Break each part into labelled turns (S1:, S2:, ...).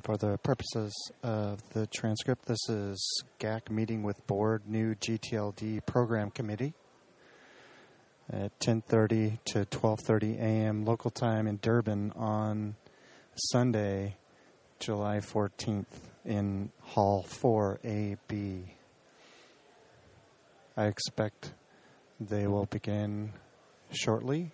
S1: For the purposes of the transcript, this is GAC meeting with board new GTLD program committee at 10:30 to 12:30 a.m. local time in Durban on Sunday, July 14th in Hall 4AB. I expect they will begin shortly.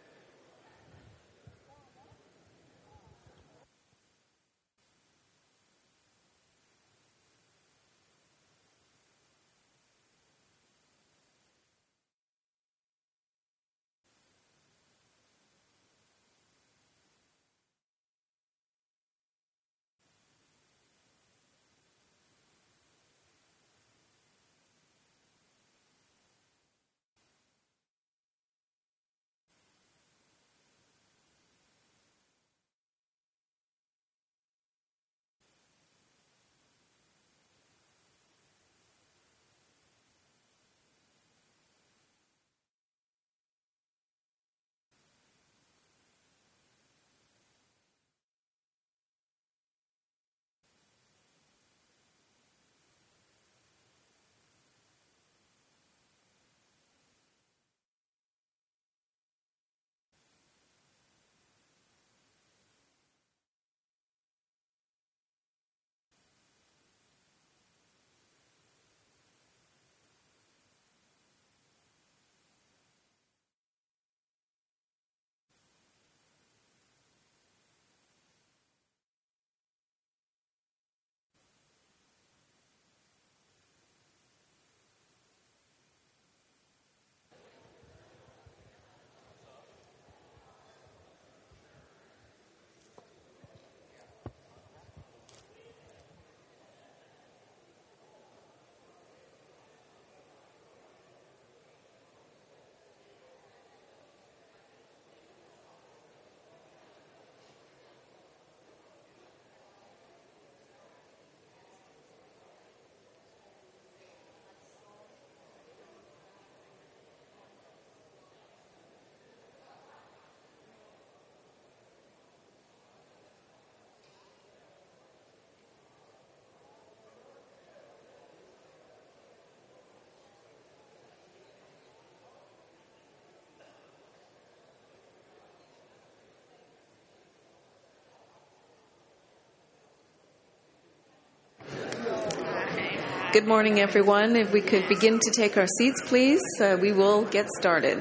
S2: Good morning, everyone. If we could begin to take our seats, please, we will get started.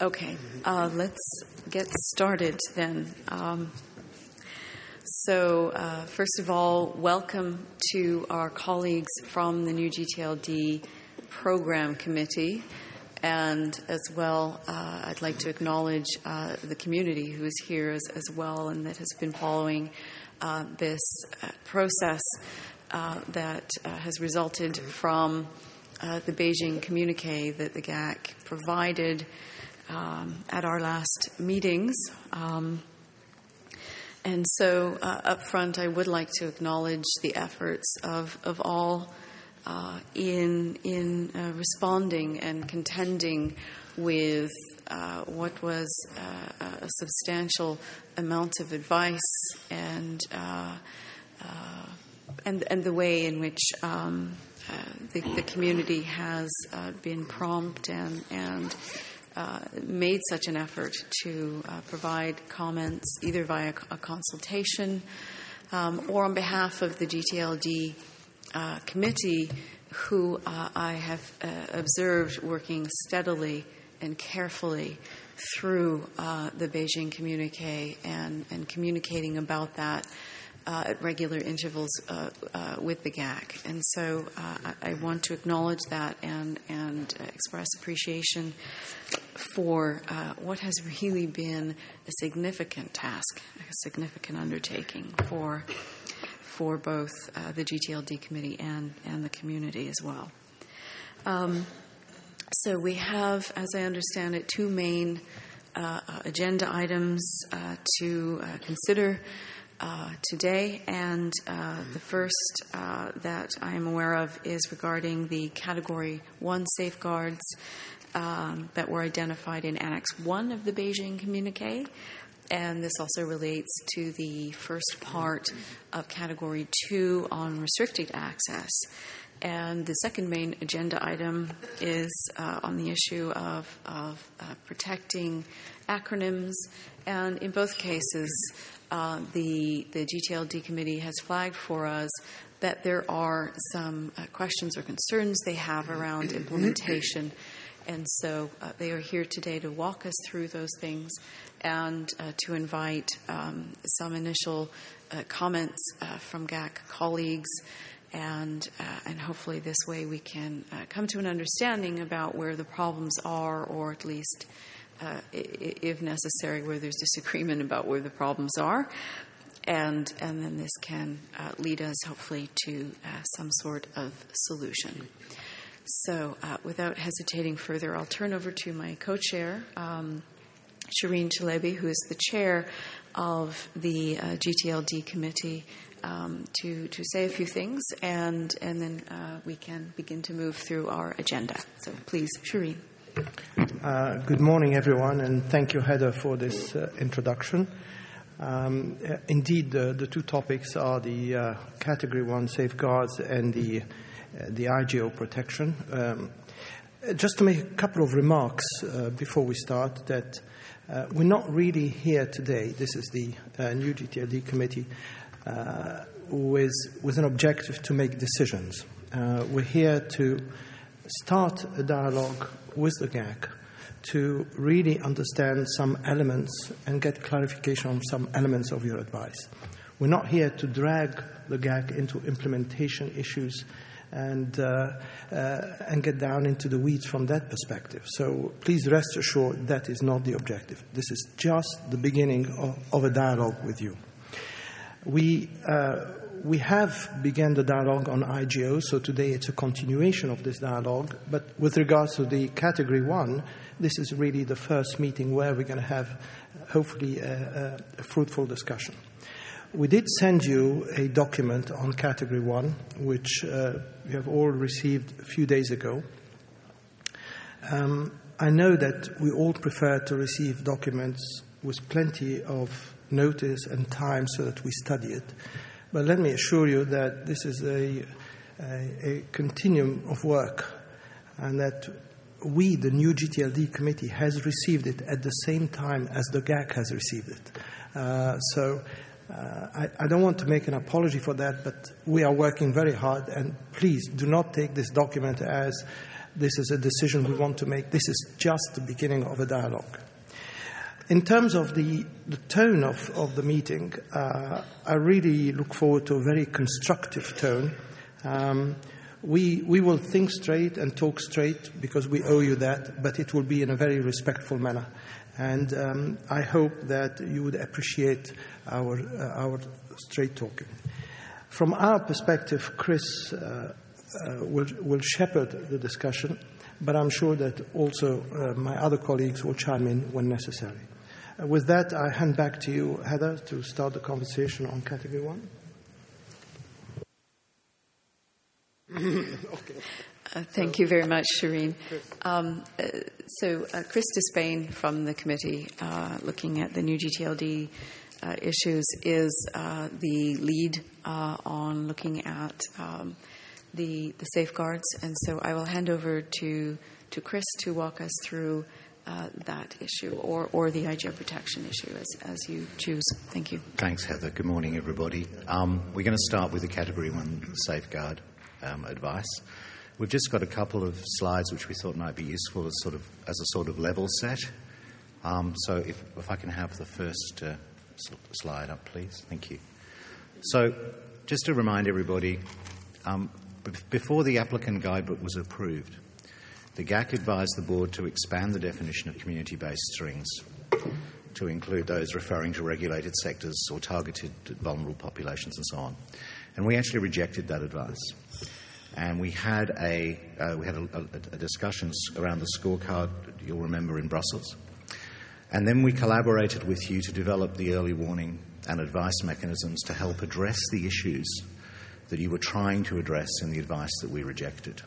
S2: Okay, let's get started then. First of all, welcome to our colleagues from the new GTLD Program Committee. And as well, I'd like to acknowledge the community who is here as well and that has been following this process that has resulted from the Beijing communique that the GAC provided at our last meetings. And so up front, I would like to acknowledge the efforts of all in responding and contending with what was a substantial amount of advice and the way in which the community has been prompt and made such an effort to provide comments either via a consultation or on behalf of the GTLD committee, who I have observed working steadily and carefully through the Beijing communique and communicating about that at regular intervals with the GAC. And so I want to acknowledge that and express appreciation for what has really been a significant task, a significant undertaking for both the GTLD committee and the community as well. So we have, as I understand it, two main agenda items to consider today, and the first that I am aware of is regarding the Category 1 safeguards that were identified in Annex 1 of the Beijing communique. And this also relates to the first part of Category 2 on restricted access. And the second main agenda item is on the issue of protecting acronyms. And in both cases, the GTLD committee has flagged for us that there are some questions or concerns they have around implementation. And so they are here today to walk us through those things and to invite some initial comments from GAC colleagues. And hopefully this way we can come to an understanding about where the problems are, or at least, if necessary, where there's disagreement about where the problems are. And then this can lead us, hopefully, to some sort of solution. So without hesitating further, I'll turn over to my co-chair, Shireen Chalabi, who is the chair of the GTLD committee, to say a few things, and then we can begin to move through our agenda. So please, Shireen.
S3: Good morning, everyone, and thank you, Heather, for this introduction. Indeed, the two topics are the Category 1 safeguards and the IGO protection. Just to make a couple of remarks before we start, that we're not really here today, this is the new GTLD committee, with an objective to make decisions. We're here to start a dialogue with the GAC to really understand some elements and get clarification on some elements of your advice. We're not here to drag the GAC into implementation issues and get down into the weeds from that perspective. So please rest assured that is not the objective. This is just the beginning of a dialogue with you. We have begun the dialogue on IGO, so today it's a continuation of this dialogue. But with regards to the Category 1, this is really the first meeting where we're going to have, hopefully, a fruitful discussion. We did send you a document on Category 1, which you have all received a few days ago. I know that we all prefer to receive documents with plenty of notice and time so that we study it. But let me assure you that this is a continuum of work, and that we, the new GTLD committee, has received it at the same time as the GAC has received it. I don't want to make an apology for that, but we are working very hard, and please do not take this document as this is a decision we want to make. This is just the beginning of a dialogue. In terms of the tone of the meeting, I really look forward to a very constructive tone. We will think straight and talk straight because we owe you that, but it will be in a very respectful manner. And I hope that you would appreciate our straight talking. From our perspective, Chris will shepherd the discussion, but I'm sure that also my other colleagues will chime in when necessary. With that, I hand back to you, Heather, to start the conversation on Category 1.
S2: Okay. Thank you very much, Shireen. Chris Despain from the committee looking at the new GTLD issues is the lead on looking at the safeguards. And so I will hand over to Chris to walk us through that issue or the IGO protection issue as you choose. Thank you.
S4: Thanks, Heather. Good morning, everybody. We're going to start with the Category 1 safeguard advice. We've just got a couple of slides which we thought might be useful as a sort of level set. So if I can have the first slide up, please. Thank you. So just to remind everybody, before the applicant guidebook was approved, the GAC advised the board to expand the definition of community-based strings to include those referring to regulated sectors or targeted vulnerable populations and so on. And we actually rejected that advice. And we had a discussions around the scorecard, you'll remember, in Brussels. And then we collaborated with you to develop the early warning and advice mechanisms to help address the issues that you were trying to address in the advice that we rejected.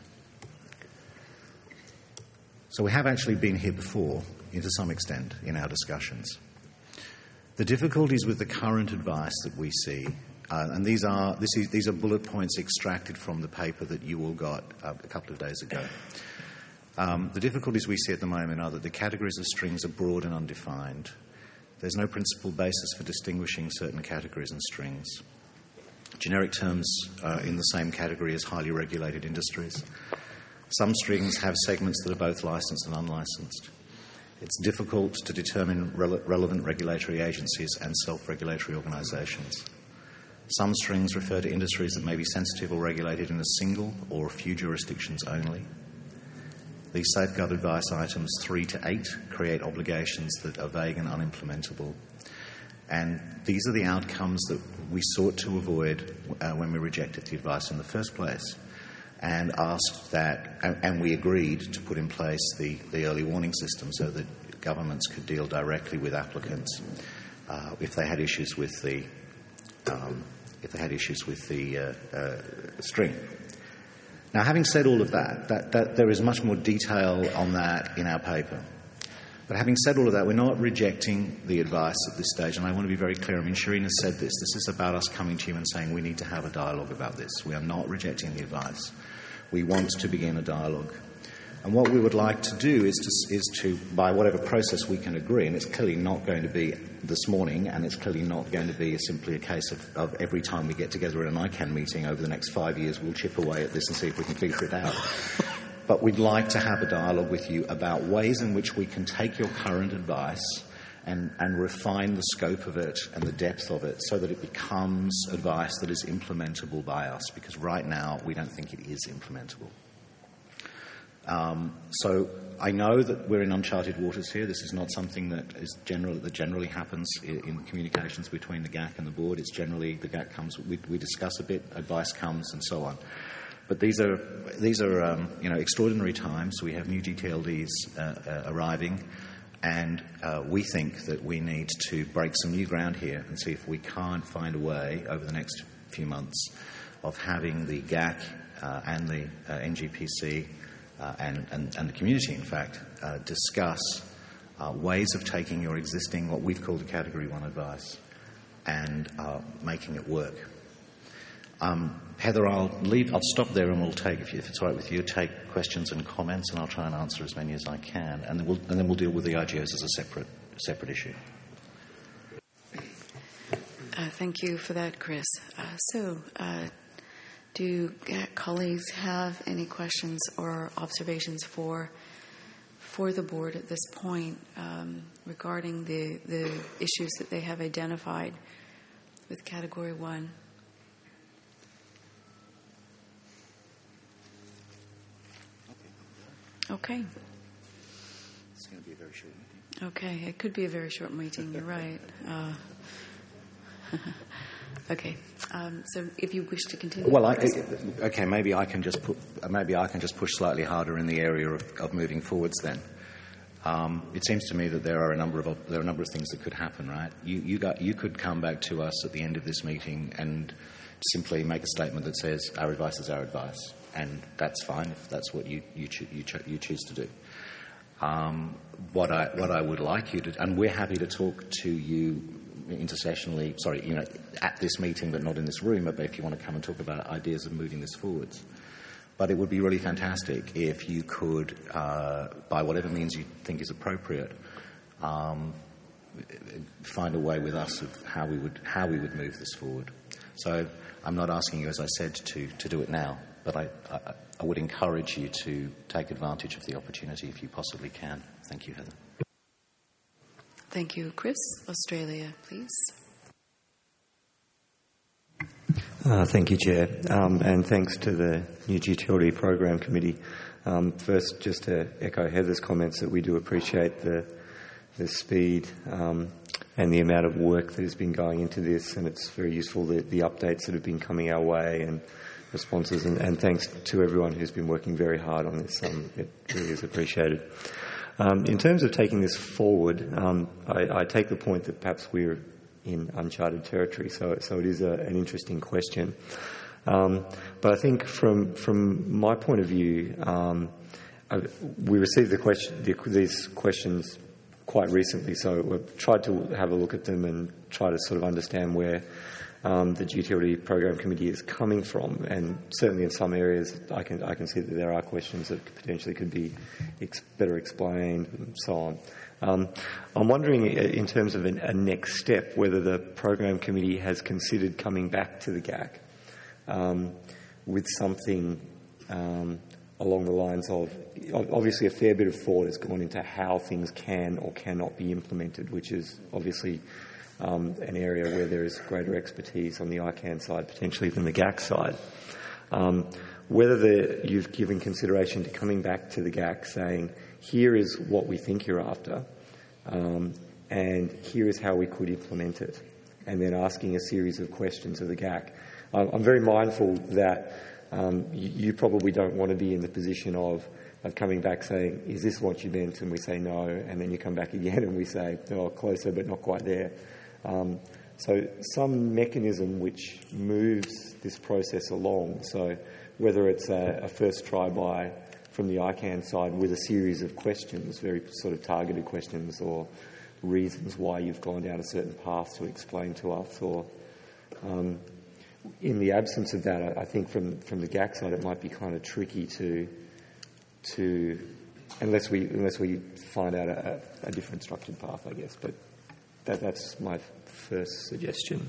S4: So we have actually been here before, to some extent, in our discussions. The difficulties with the current advice that we see, and these are bullet points extracted from the paper that you all got a couple of days ago. The difficulties we see at the moment are that the categories of strings are broad and undefined. There's no principal basis for distinguishing certain categories and strings. Generic terms in the same category as highly regulated industries. Some strings have segments that are both licensed and unlicensed. It's difficult to determine relevant regulatory agencies and self-regulatory organisations. Some strings refer to industries that may be sensitive or regulated in a single or a few jurisdictions only. These safeguard advice items 3 to 8 create obligations that are vague and unimplementable. And these are the outcomes that we sought to avoid when we rejected the advice in the first place. And asked that, and we agreed to put in place the early warning system so that governments could deal directly with applicants if they had issues with the string. Now, having said all of that there is much more detail on that in our paper. But having said all of that, we're not rejecting the advice at this stage, and I want to be very clear. I mean, Shireen has said this. This is about us coming to you and saying we need to have a dialogue about this. We are not rejecting the advice. We want to begin a dialogue. And what we would like to do is to, by whatever process we can agree, and it's clearly not going to be this morning, and it's clearly not going to be simply a case of every time we get together in an ICANN meeting over the next 5 years, we'll chip away at this and see if we can figure it out. But we'd like to have a dialogue with you about ways in which we can take your current advice and refine the scope of it and the depth of it so that it becomes advice that is implementable by us, because right now we don't think it is implementable. So I know that we're in uncharted waters here. This is not something that generally happens in communications between the GAC and the board. It's generally the GAC comes, we discuss a bit, advice comes, and so on. But these are extraordinary times. We have new GTLDs arriving, and we think that we need to break some new ground here and see if we can't find a way over the next few months of having the GAC and the NGPC and the community, in fact, discuss ways of taking your existing, what we've called a Category 1 advice, and making it work. Heather, I'll stop there, and we'll take, if it's all right with you, take questions and comments, and I'll try and answer as many as I can, and then we'll deal with the IGOs as a separate issue.
S2: Thank you for that, Chris. Do colleagues have any questions or observations for the board at this point regarding the issues that they have identified with Category 1? Okay.
S4: It's going to be a very short meeting.
S2: Okay, it could be a very short meeting. You're right. Okay. So, if you wish to continue.
S4: Well, maybe I can just push slightly harder in the area of moving forwards. Then, it seems to me that there are a number of things that could happen. Right? You could come back to us at the end of this meeting and simply make a statement that says our advice is our advice, and that's fine if that's what you choose to do. What I would like you to, and we're happy to talk to you intercessionally, at this meeting, but not in this room, but if you want to come and talk about ideas of moving this forwards. But it would be really fantastic if you could, by whatever means you think is appropriate, find a way with us of how we would move this forward. So I'm not asking you, as I said, to do it now, but I would encourage you to take advantage of the opportunity if you possibly can. Thank you, Heather.
S2: Thank you. Chris, Australia, please.
S5: Thank you, Chair, and thanks to the new GTLD Program Committee. First, just to echo Heather's comments that we do appreciate the speed and the amount of work that has been going into this, and it's very useful, the updates that have been coming our way and responses, and thanks to everyone who's been working very hard on this. It really is appreciated. In terms of taking this forward, I take the point that perhaps we're in uncharted territory, so it is an interesting question. But I think from my point of view, we received these questions quite recently, so we've tried to have a look at them and try to sort of understand where the GTLD Program Committee is coming from, and certainly in some areas I can see that there are questions that potentially could be better explained and so on. I'm wondering, in terms of a next step, whether the Program Committee has considered coming back to the GAC with something along the lines of, obviously a fair bit of thought has gone into how things can or cannot be implemented, which is obviously an area where there is greater expertise on the ICANN side potentially than the GAC side. Whether you've given consideration to coming back to the GAC saying, here is what we think you're after, and here is how we could implement it, and then asking a series of questions of the GAC. I'm very mindful that you probably don't want to be in the position of coming back saying, is this what you meant? And we say no, and then you come back again and we say, oh, closer but not quite there. So some mechanism which moves this process along. So whether it's a first try by from the ICANN side with a series of questions, very sort of targeted questions, or reasons why you've gone down a certain path to explain to us, or in the absence of that, I think from the GAC side it might be kind of tricky to unless we find out a different structured path, I guess. But that's my first suggestion.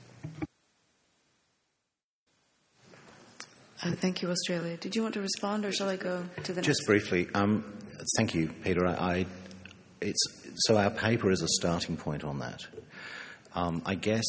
S2: Thank you, Australia. Did you want to respond, or shall I go to the next?
S4: Just briefly, thank you, Peter. So our paper is a starting point on that. I guess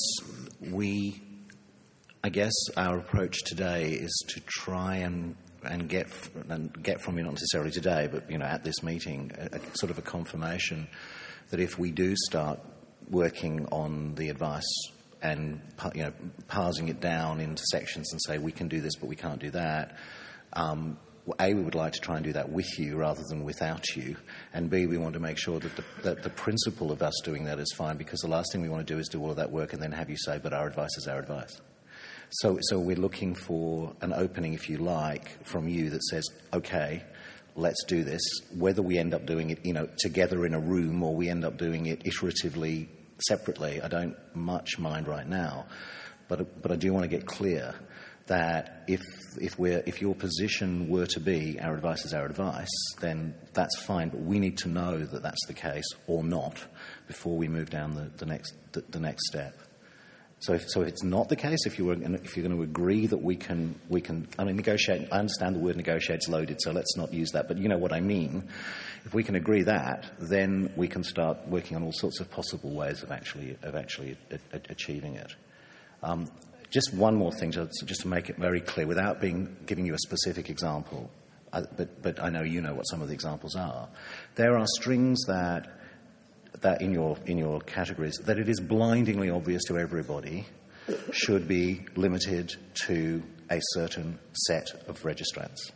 S4: our approach today is to try and get from you, not necessarily today, but at this meeting, a sort of a confirmation that if we do start working on the advice and parsing it down into sections and say we can do this but we can't do that, A, we would like to try and do that with you rather than without you, and B, we want to make sure that the principle of us doing that is fine, because the last thing we want to do is do all of that work and then have you say, but our advice is our advice. So we're looking for an opening, if you like, from you that says, okay, let's do this. Whether we end up doing it, together in a room, or we end up doing it iteratively, separately, I don't much mind right now. But I do want to get clear that if your position were to be our advice is our advice, then that's fine. But we need to know that that's the case or not before we move down the next step. So if it's not the case, if you're going to agree that we can, I mean, negotiate, I understand the word negotiate's loaded, so let's not use that, but you know what I mean. If we can agree that, then we can start working on all sorts of possible ways of actually achieving it. Just one more thing, just to make it very clear, without giving you a specific example, but I know you know what some of the examples are. There are strings that in your categories that it is blindingly obvious to everybody should be limited to a certain set of registrants.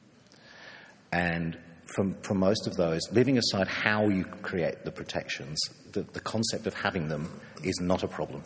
S4: And for most of those, leaving aside how you create the protections, the concept of having them is not a problem.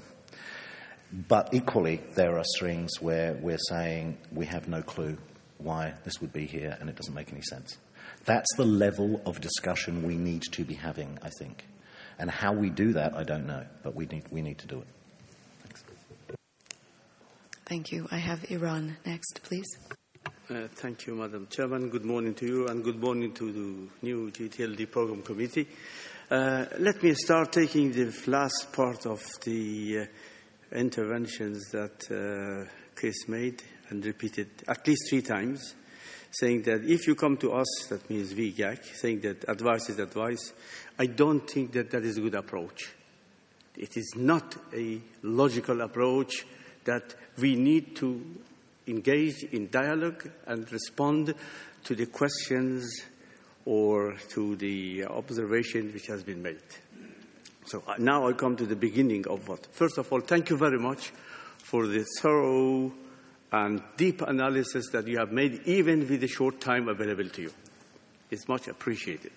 S4: But equally, there are strings where we're saying we have no clue why this would be here and it doesn't make any sense. That's the level of discussion we need to be having, I think. And how we do that, I don't know, but we need to do it. Thanks.
S2: Thank you. I have Iran next, please.
S6: Thank you, Madam Chairman. Good morning to you and good morning to the new GTLD Program Committee. Let me start taking the last part of the interventions that Chris made and repeated at least 3 times, saying that if you come to us, that means VGAC, saying that advice is advice, I don't think that is a good approach. It is not a logical approach that we need to engage in dialogue and respond to the questions or to the observation which has been made. So now I come to the beginning of what. First of all, thank you very much for the thorough and deep analysis that you have made, even with the short time available to you. It's much appreciated.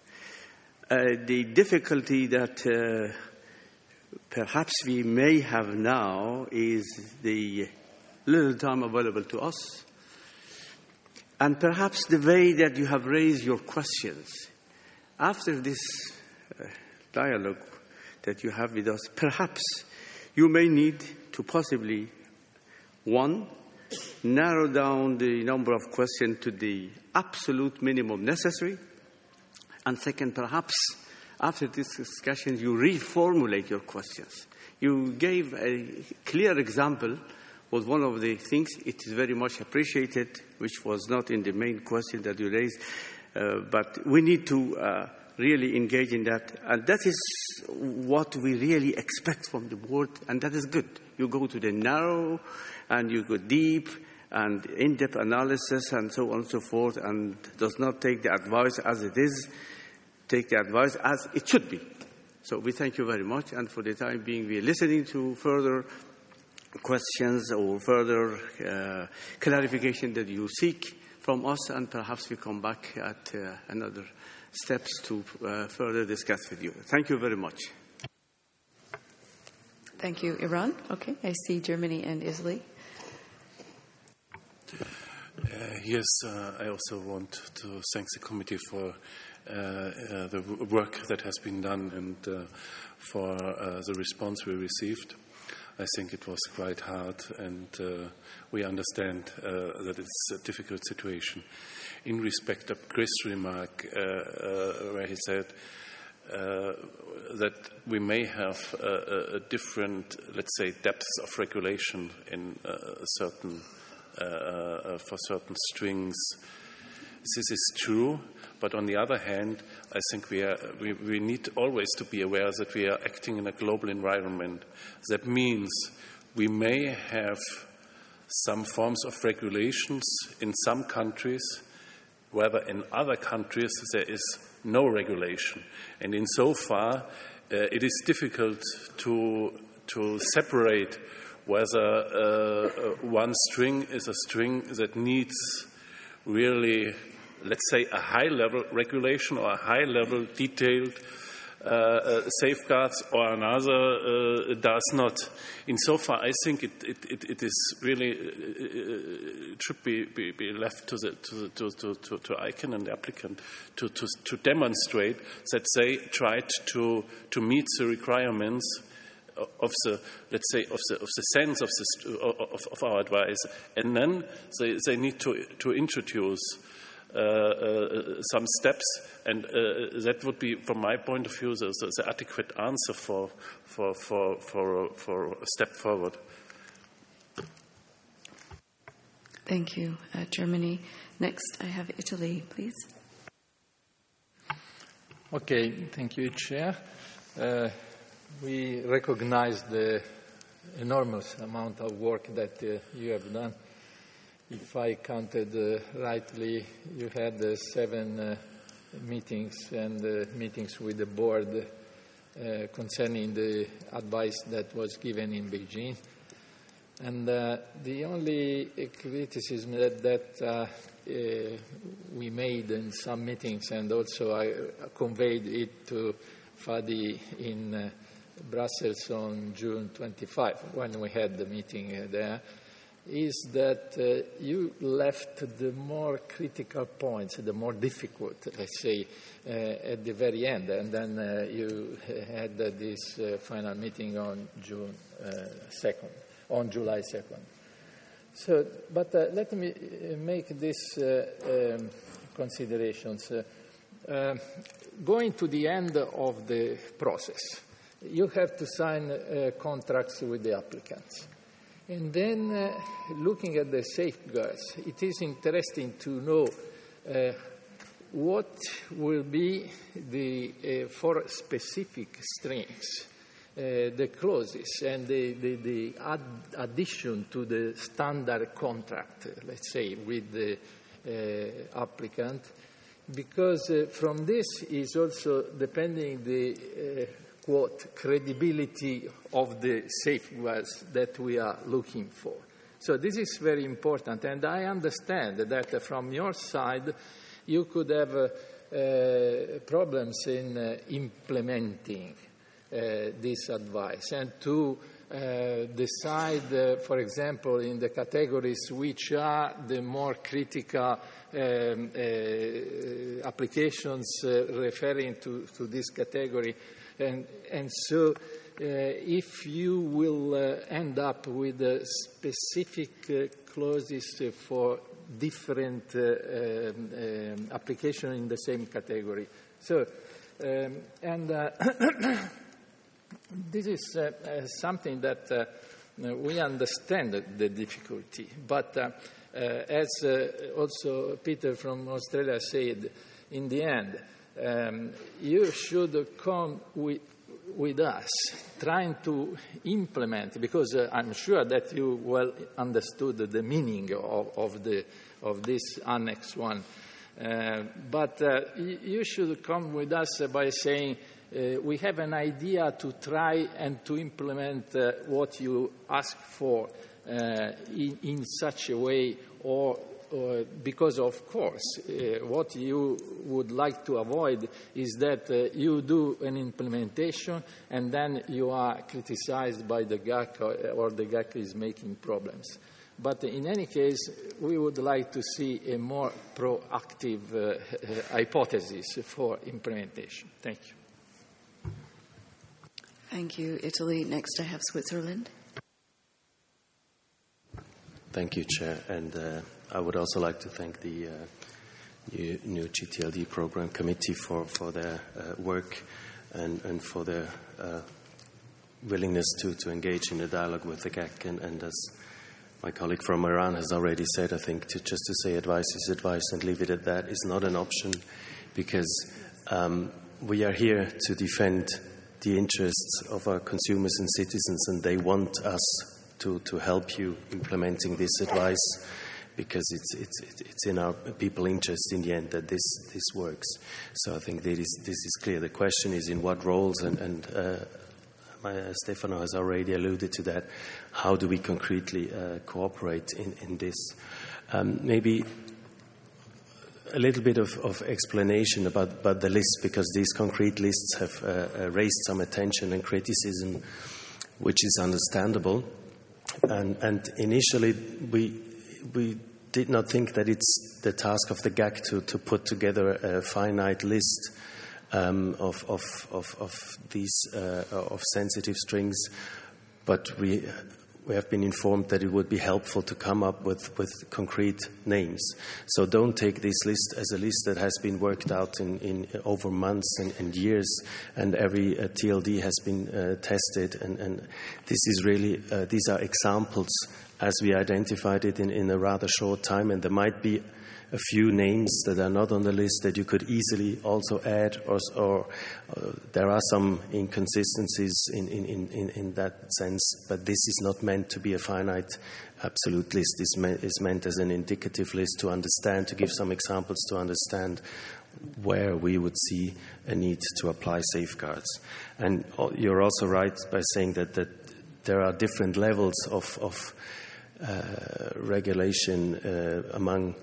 S6: The difficulty that perhaps we may have now is the little time available to us, and perhaps the way that you have raised your questions. After this dialogue that you have with us, perhaps you may need to possibly, 1, narrow down the number of questions to the absolute minimum necessary, and 2nd, perhaps after this discussion you reformulate your questions. You gave a clear example was one of the things. It is very much appreciated, which was not in the main question that you raised, but we need to really engage in that, and that is what we really expect from the board, and that is good. You go to the narrow and you go deep and in-depth analysis and so on and so forth, and does not take the advice as it is, take the advice as it should be. So we thank you very much, and for the time being we are listening to further questions or further clarification that you seek from us, and perhaps we come back at another steps to further discuss with you. Thank you very much.
S2: Thank you, Iran. Okay, I see Germany and Italy.
S7: Yes, I also want to thank the committee for the work that has been done and for the response we received. I think it was quite hard, and we understand that it's a difficult situation. In respect of Chris' remark, where he said that we may have a different, let's say, depths of regulation in for certain strings. This is true, but on the other hand, I think we need always to be aware that we are acting in a global environment. That means we may have some forms of regulations in some countries, whether in other countries there is no regulation. And insofar, it is difficult to separate whether one string is a string that needs really, let's say, a high-level regulation or a high-level detailed safeguards, or another does not. Insofar, I think it is really it should be left to ICANN and the applicant to demonstrate that they tried to meet the requirements of the, let's say, of the sense of our advice, and then they need to introduce some steps, and that would be, from my point of view, the adequate answer for a step forward.
S2: Thank you, Germany. Next, I have Italy, please.
S8: Okay, thank you, Chair. We recognize the enormous amount of work that you have done. If I counted rightly, you had 7 meetings and meetings with the board concerning the advice that was given in Beijing. And the only criticism that we made in some meetings, and also I conveyed it to Fadi in Brussels on June 25, when we had the meeting there, is that you left the more critical points, the more difficult, let's say, at the very end. And then you had this final meeting on July 2nd. So, but let me make these considerations. Going to the end of the process, you have to sign contracts with the applicants. And then looking at the safeguards, it is interesting to know what will be the for specific strings, the clauses and the addition to the standard contract, let's say, with the applicant, because from this is also depending the quote, credibility of the safeguards that we are looking for. So this is very important, and I understand that from your side you could have problems in implementing this advice and to decide, for example, in the categories which are the more critical applications referring to this category. And so if you will end up with specific clauses for different applications in the same category. So, this is something that we understand the difficulty. But as also Peter from Australia said, in the end, you should come with us, trying to implement, because I'm sure that you well understood the meaning of this Annex 1. But you should come with us by saying, we have an idea to try and to implement what you ask for in such a way, or because, of course, what you would like to avoid is that you do an implementation and then you are criticized by the GAC or the GAC is making problems. But in any case, we would like to see a more proactive hypothesis for implementation. Thank you.
S2: Thank you, Italy. Next, I have Switzerland.
S9: Thank you, Chair. And I would also like to thank the new GTLD Program Committee for their work and for their willingness to engage in a dialogue with the GAC. And as my colleague from Iran has already said, I think just to say advice is advice and leave it at that is not an option, because we are here to defend the interests of our consumers and citizens, and they want us to help you implementing this advice, because it's in our people interest in the end that this works. So I think this is clear. The question is in what roles, and Stefano has already alluded to that. How do we concretely cooperate in this? Maybe a little bit of explanation about the list, because these concrete lists have raised some attention and criticism, which is understandable. And initially, we did not think that it's the task of the GAC to put together a finite list of these of sensitive strings, but we we have been informed that it would be helpful to come up with concrete names. So don't take this list as a list that has been worked out in over months and years, and every TLD has been tested. And this is really, these are examples as we identified it in a rather short time, and there might be a few names that are not on the list that you could easily also add, or there are some inconsistencies in that sense, but this is not meant to be a finite absolute list. This is meant as an indicative list to understand, to give some examples to understand where we would see a need to apply safeguards. And you're also right by saying that there are different levels of regulation among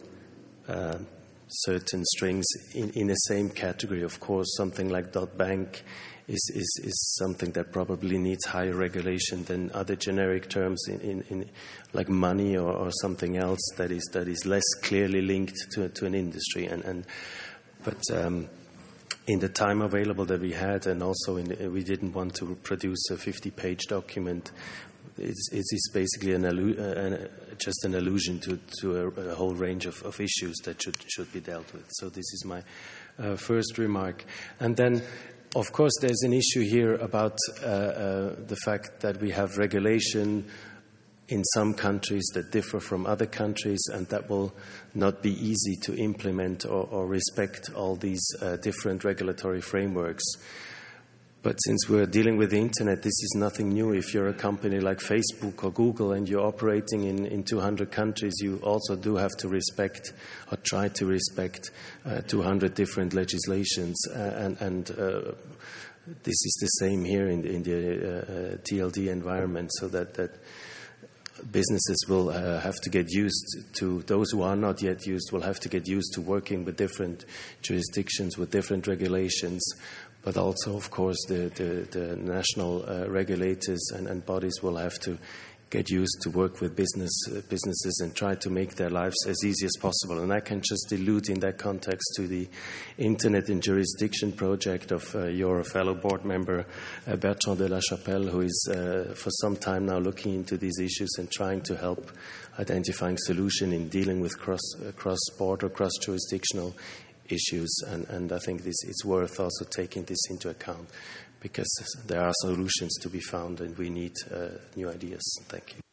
S9: certain strings in the same category. Of course, something like .bank is something that probably needs higher regulation than other generic terms in like money or something else that is less clearly linked to an industry. But in the time available that we had, and also we didn't want to produce a 50-page document. It is basically just an allusion to a whole range of issues that should be dealt with. So this is my first remark. And then, of course, there's an issue here about the fact that we have regulation in some countries that differ from other countries, and that will not be easy to implement or respect all these different regulatory frameworks. But since we're dealing with the internet, this is nothing new. If you're a company like Facebook or Google and you're operating in 200 countries, you also do have to respect or try to respect 200 different legislations. And this is the same here in the TLD environment, so that businesses will have to get used to, those who are not yet used will have to get used to working with different jurisdictions, with different regulations. But also, of course, the national regulators and bodies will have to get used to work with businesses and try to make their lives as easy as possible. And I can just allude in that context to the Internet in Jurisdiction project of your fellow board member, Bertrand de la Chapelle, who is for some time now looking into these issues and trying to help identifying solution in dealing with cross-border, cross-jurisdictional issues, and I think it's worth also taking this into account, because there are solutions to be found and we need new ideas. Thank you.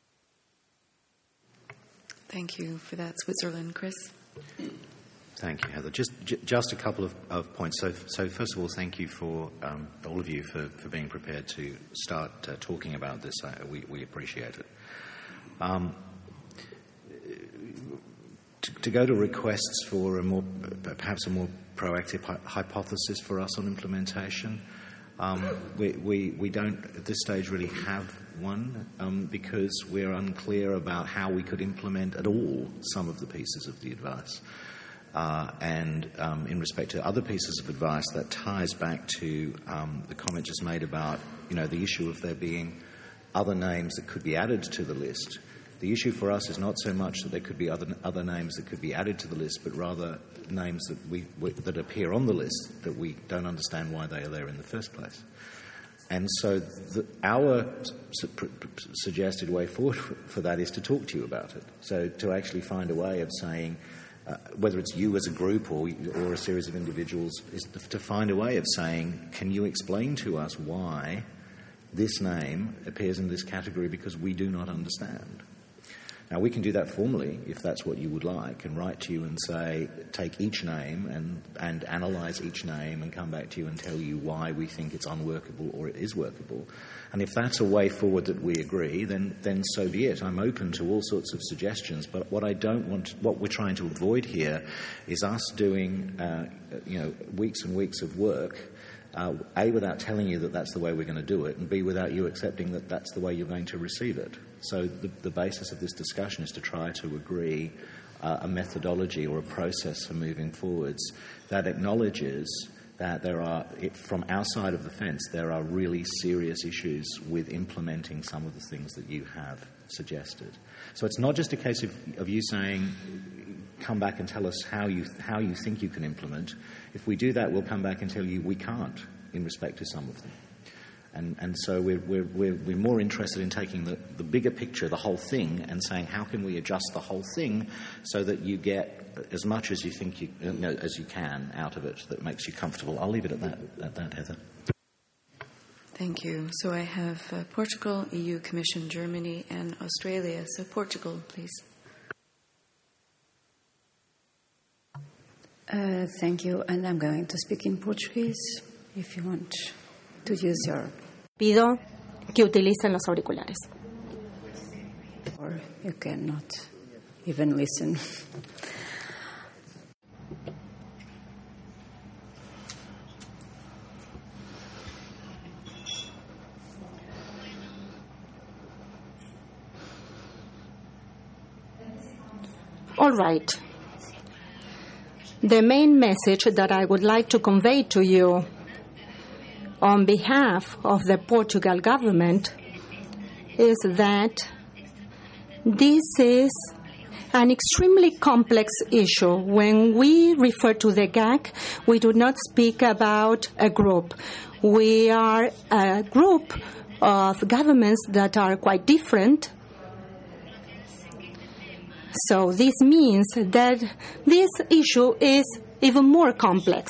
S2: Thank you for that, Switzerland. Chris?
S4: Thank you, Heather. Just a couple of points. So first of all, thank you for all of you for being prepared to start talking about this. We appreciate it. To go to requests for perhaps a more proactive hypothesis for us on implementation, we don't at this stage really have one because we're unclear about how we could implement at all some of the pieces of the advice. And in respect to other pieces of advice, that ties back to the comment just made about the issue of there being other names that could be added to the list. The issue for us is not so much that there could be other names that could be added to the list, but rather names that appear on the list that we don't understand why they are there in the first place. And so our suggested way forward for that is to talk to you about it. So to actually find a way of saying, whether it's you as a group or a series of individuals, is to find a way of saying, can you explain to us why this name appears in this category, because we do not understand. Now, we can do that formally if that's what you would like, and write to you and say, take each name and analyse each name and come back to you and tell you why we think it's unworkable or it is workable. And if that's a way forward that we agree, then so be it. I'm open to all sorts of suggestions, but what we're trying to avoid here is us doing weeks and weeks of work, A, without telling you that that's the way we're going to do it, and B, without you accepting that that's the way you're going to receive it. So the basis of this discussion is to try to agree a methodology or a process for moving forwards that acknowledges that from our side of the fence, there are really serious issues with implementing some of the things that you have suggested. So it's not just a case of you saying, come back and tell us how you think you can implement. If we do that, we'll come back and tell you we can't in respect to some of them. And so we're more interested in taking the bigger picture, the whole thing, and saying how can we adjust the whole thing so that you get as much as you think as you can out of it that makes you comfortable. I'll leave it at that, Heather.
S2: Thank you. So I have Portugal, EU Commission, Germany, and Australia. So Portugal, please.
S10: Thank you, and I'm going to speak in Portuguese if you want to use your...
S11: Pido que utilicen los auriculares.
S10: Or you cannot even listen.
S11: All right. The main message that I would like to convey to you on behalf of the Portugal government is that this is an extremely complex issue. When we refer to the GAC, we do not speak about a group. We are a group of governments that are quite different. So this means that this issue is even more complex.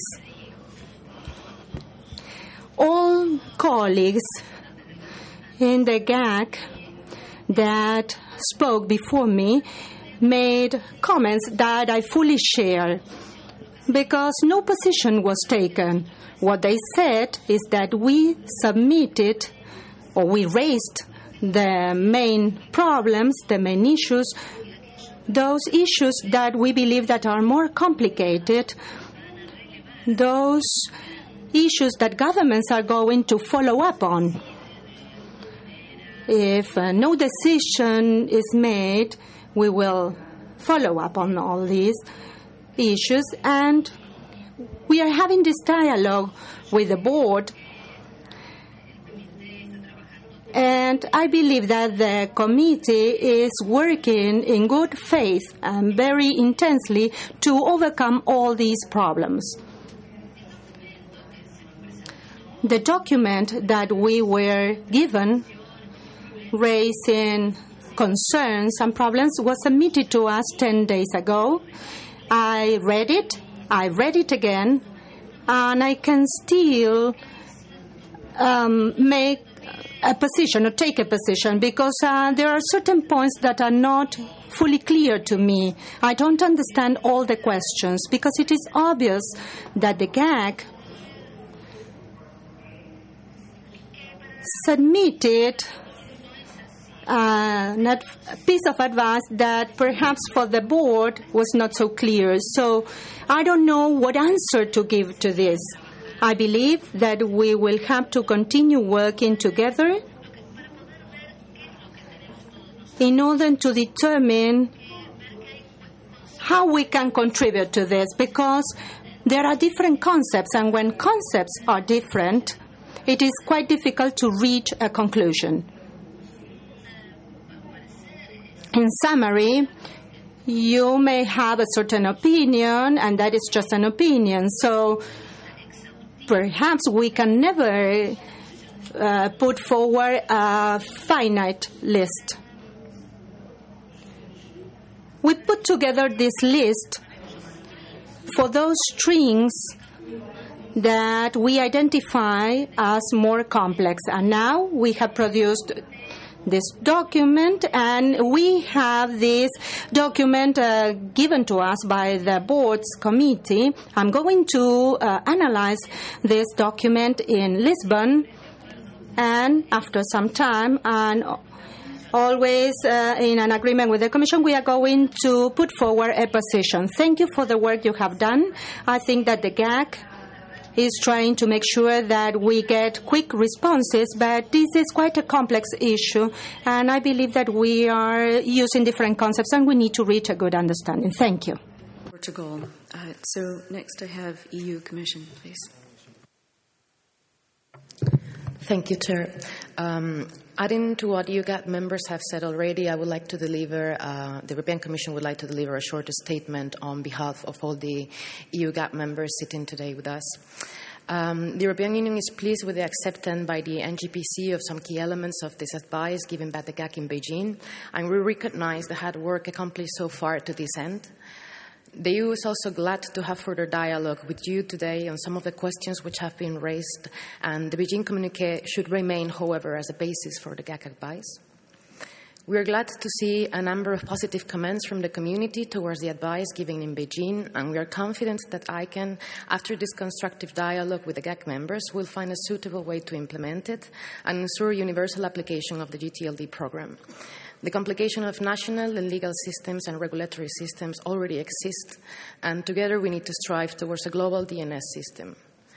S11: All colleagues in the GAC that spoke before me made comments that I fully share because no position was taken. What they said is that we submitted or we raised the main problems, the main issues, those issues that we believe that are more complicated, those issues that governments are going to follow up on. If no decision is made, we will follow up on all these issues, and we are having this dialogue with the board. And I believe that the committee is working in good faith and very intensely to overcome all these problems. The document that we were given, raising concerns and problems, was submitted to us 10 days ago. I read it again, and I can still make a position or take a position because there are certain points that are not fully clear to me. I don't understand all the questions because it is obvious that the GAC submitted a piece of advice that perhaps for the board was not so clear. So I don't know what answer to give to this. I believe that we will have to continue working together in order to determine how we can contribute to this, because there are different concepts, and when concepts are different, it is quite difficult to reach a conclusion. In summary, you may have a certain opinion, and that is just an opinion. So perhaps we can never put forward a finite list. We put together this list for those strings that we identify as more complex. And now we have produced this document, and we have this document given to us by the board's committee. I'm going to analyze this document in Lisbon, and after some time, and always in an agreement with the Commission, we are going to put forward a position. Thank you for the work you have done. I think that the GAC is trying to make sure that we get quick responses, but this is quite a complex issue, and I believe that we are using different concepts and we need to reach a good understanding. Thank you.
S2: Portugal. So next I have EU Commission, please.
S12: Thank you, Chair. Adding to what UGAT members have said already, I would like to deliver, the European Commission would like to deliver a short statement on behalf of all the UGAT members sitting today with us. The European Union is pleased with the acceptance by the NGPC of some key elements of this advice given by the GAC in Beijing, and we recognize the hard work accomplished so far to this end. The EU is also glad to have further dialogue with you today on some of the questions which have been raised, and the Beijing communiqué should remain, however, as a basis for the GAC advice. We are glad to see a number of positive comments from the community towards the advice given in Beijing, and we are confident that ICANN, after this constructive dialogue with the GAC members, will find a suitable way to implement it and ensure universal application of the GTLD program. The complication of national and legal systems and regulatory systems already exist, and together we need to strive towards a global DNS system.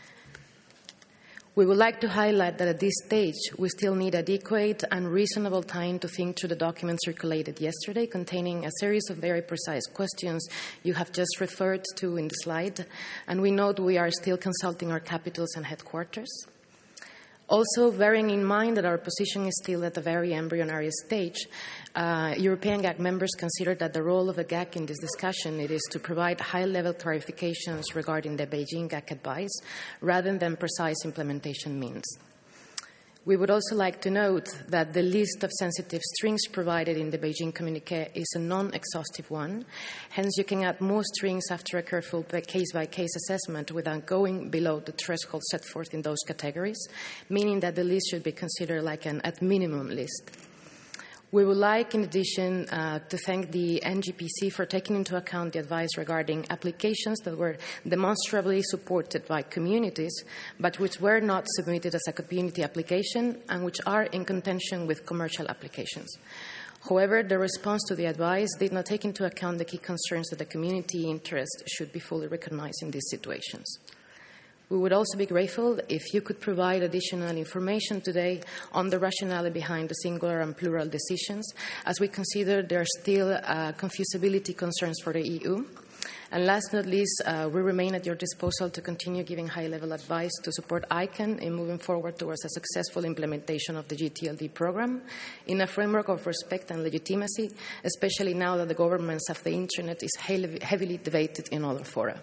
S12: We would like to highlight that at this stage, we still need adequate and reasonable time to think through the documents circulated yesterday, containing a series of very precise questions you have just referred to in the slide, and we note we are still consulting our capitals and headquarters. Also, bearing in mind that our position is still at a very embryonic stage, European GAC members consider that the role of the GAC in this discussion is to provide high-level clarifications regarding the Beijing GAC advice rather than precise implementation means. We would also like to note that the list of sensitive strings provided in the Beijing communiqué is a non-exhaustive one. Hence, you can add more strings after a careful case-by-case assessment without going below the threshold set forth in those categories, meaning that the list should be considered like an at minimum list. We would like, in addition, to thank the NGPC for taking into account the advice regarding applications that were demonstrably supported by communities, but which were not submitted as a community application and which are in contention with commercial applications. However, the response to the advice did not take into account the key concerns that the community interest should be fully recognized in these situations. We would also be grateful if you could provide additional information today on the rationale behind the singular and plural decisions, as we consider there are still confusability concerns for the EU. And last but not least, we remain at your disposal to continue giving high-level advice to support ICANN in moving forward towards a successful implementation of the GTLD program in a framework of respect and legitimacy, especially now that the governance of the Internet is heavily debated in other fora.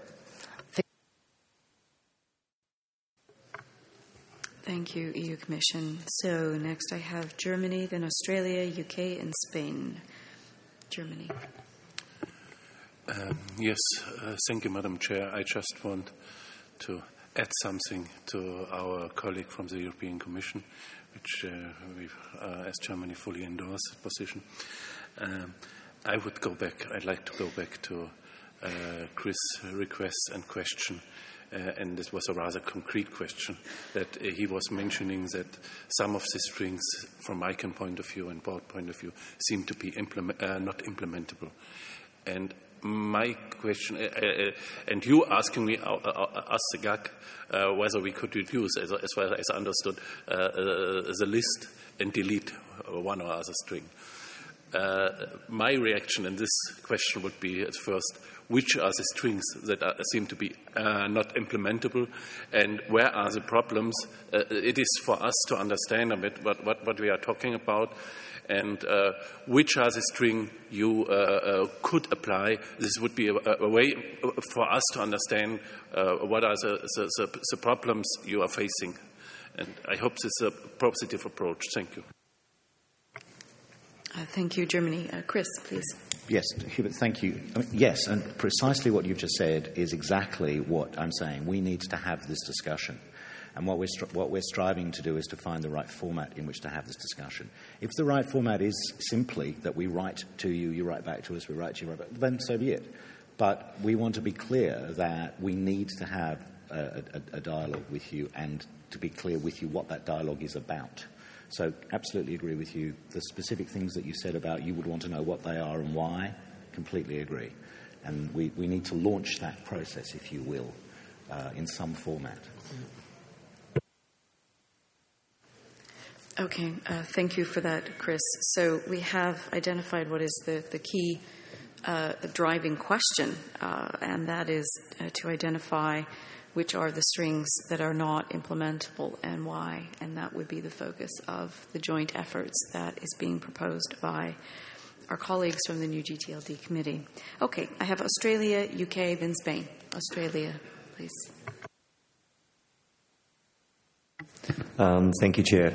S2: Thank you, EU Commission. So next I have Germany, then Australia, UK, and Spain. Germany.
S7: Yes, thank you, Madam Chair. I just want to add something to our colleague from the European Commission, which as Germany fully endorse the position. I'd like to go back to Chris' request and question. And this was a rather concrete question, that he was mentioning that some of the strings, from ICANN point of view and board point of view, seem to be not implementable. And my question, and you asking me, us the GAC, whether we could reduce, as well as I understood, the list and delete one or other string. My reaction in this question would be, at first, which are the strings that seem to be not implementable, and where are the problems? It is for us to understand a bit what we are talking about, and which are the strings you could apply. This would be a way for us to understand what are the problems you are facing. And I hope this is a positive approach. Thank you.
S2: Thank you, Germany. Chris, please.
S4: Yes, Hubert, thank you. Yes, and precisely what you've just said is exactly what I'm saying. We need to have this discussion. And what we're striving to do is to find the right format in which to have this discussion. If the right format is simply that we write to you, you write back to us, we write to you, then so be it. But we want to be clear that we need to have a dialogue with you, and to be clear with you what that dialogue is about. So absolutely agree with you. The specific things that you said about you would want to know what they are and why, completely agree. And we need to launch that process, if you will, in some format.
S2: Okay, thank you for that, Chris. So we have identified what is the key the driving question, and that is to identify which are the strings that are not implementable and why, and that would be the focus of the joint efforts that is being proposed by our colleagues from the new GTLD committee. Okay, I have Australia, UK, then Spain. Australia, please.
S5: Thank you, Chair.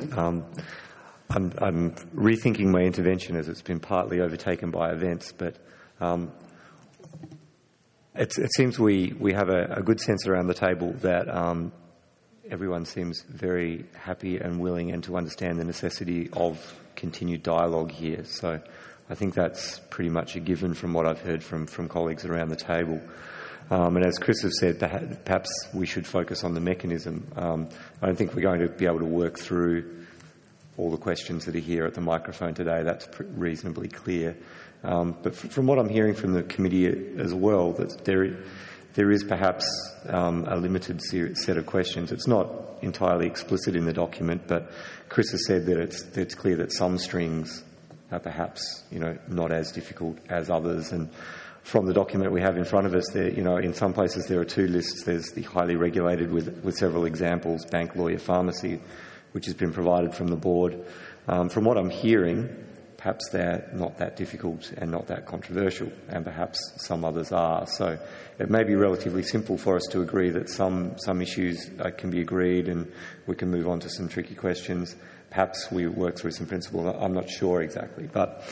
S5: I'm rethinking my intervention as it's been partly overtaken by events, but it seems we have a good sense around the table that everyone seems very happy and willing and to understand the necessity of continued dialogue here. So I think that's pretty much a given from what I've heard from colleagues around the table. And as Chris has said, perhaps we should focus on the mechanism. I don't think we're going to be able to work through all the questions that are here at the microphone today. That's reasonably clear. But from what I'm hearing from the committee as well, that there is perhaps a limited set of questions. It's not entirely explicit in the document, but Chris has said that it's clear that some strings are perhaps not as difficult as others. And from the document we have in front of us, there, in some places there are two lists. There's the highly regulated with several examples, bank, lawyer, pharmacy, which has been provided from the board. From what I'm hearing, perhaps they're not that difficult and not that controversial, and perhaps some others are. So it may be relatively simple for us to agree that some issues can be agreed and we can move on to some tricky questions. Perhaps we work through some principles. I'm not sure exactly. But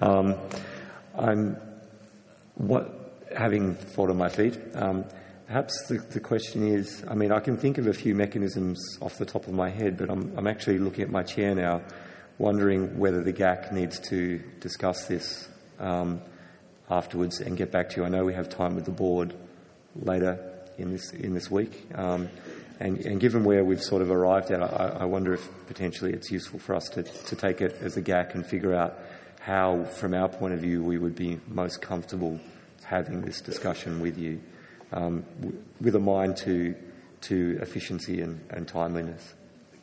S5: having thought on my feet, perhaps the question is, I can think of a few mechanisms off the top of my head, but I'm actually looking at my chair now, wondering whether the GAC needs to discuss this afterwards and get back to you. I know we have time with the board later in this week, and given where we've sort of arrived at, I wonder if potentially it's useful for us to take it as a GAC and figure out how, from our point of view, we would be most comfortable having this discussion with you, with a mind to efficiency and timeliness.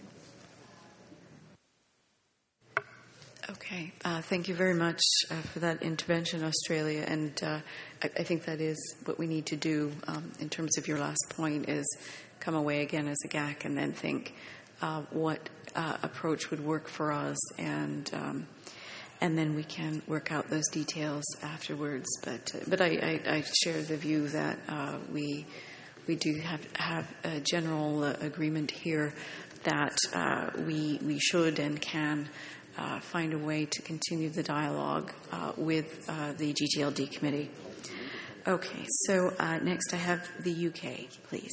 S2: Okay, thank you very much for that intervention, Australia, and I think that is what we need to do in terms of your last point, is come away again as a GAC and then think what approach would work for us, and then we can work out those details afterwards. But I share the view that we do have a general agreement here that we should and can find a way to continue the dialogue with the GTLD committee. Okay, so next I have the UK, please.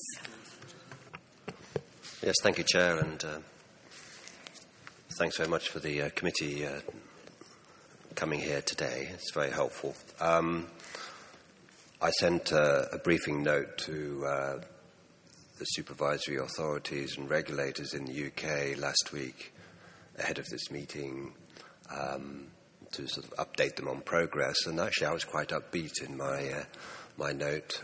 S13: Yes, thank you, Chair, and thanks very much for the committee coming here today. It's very helpful. I sent a briefing note to the supervisory authorities and regulators in the UK last week ahead of this meeting to sort of update them on progress. And actually I was quite upbeat in my note,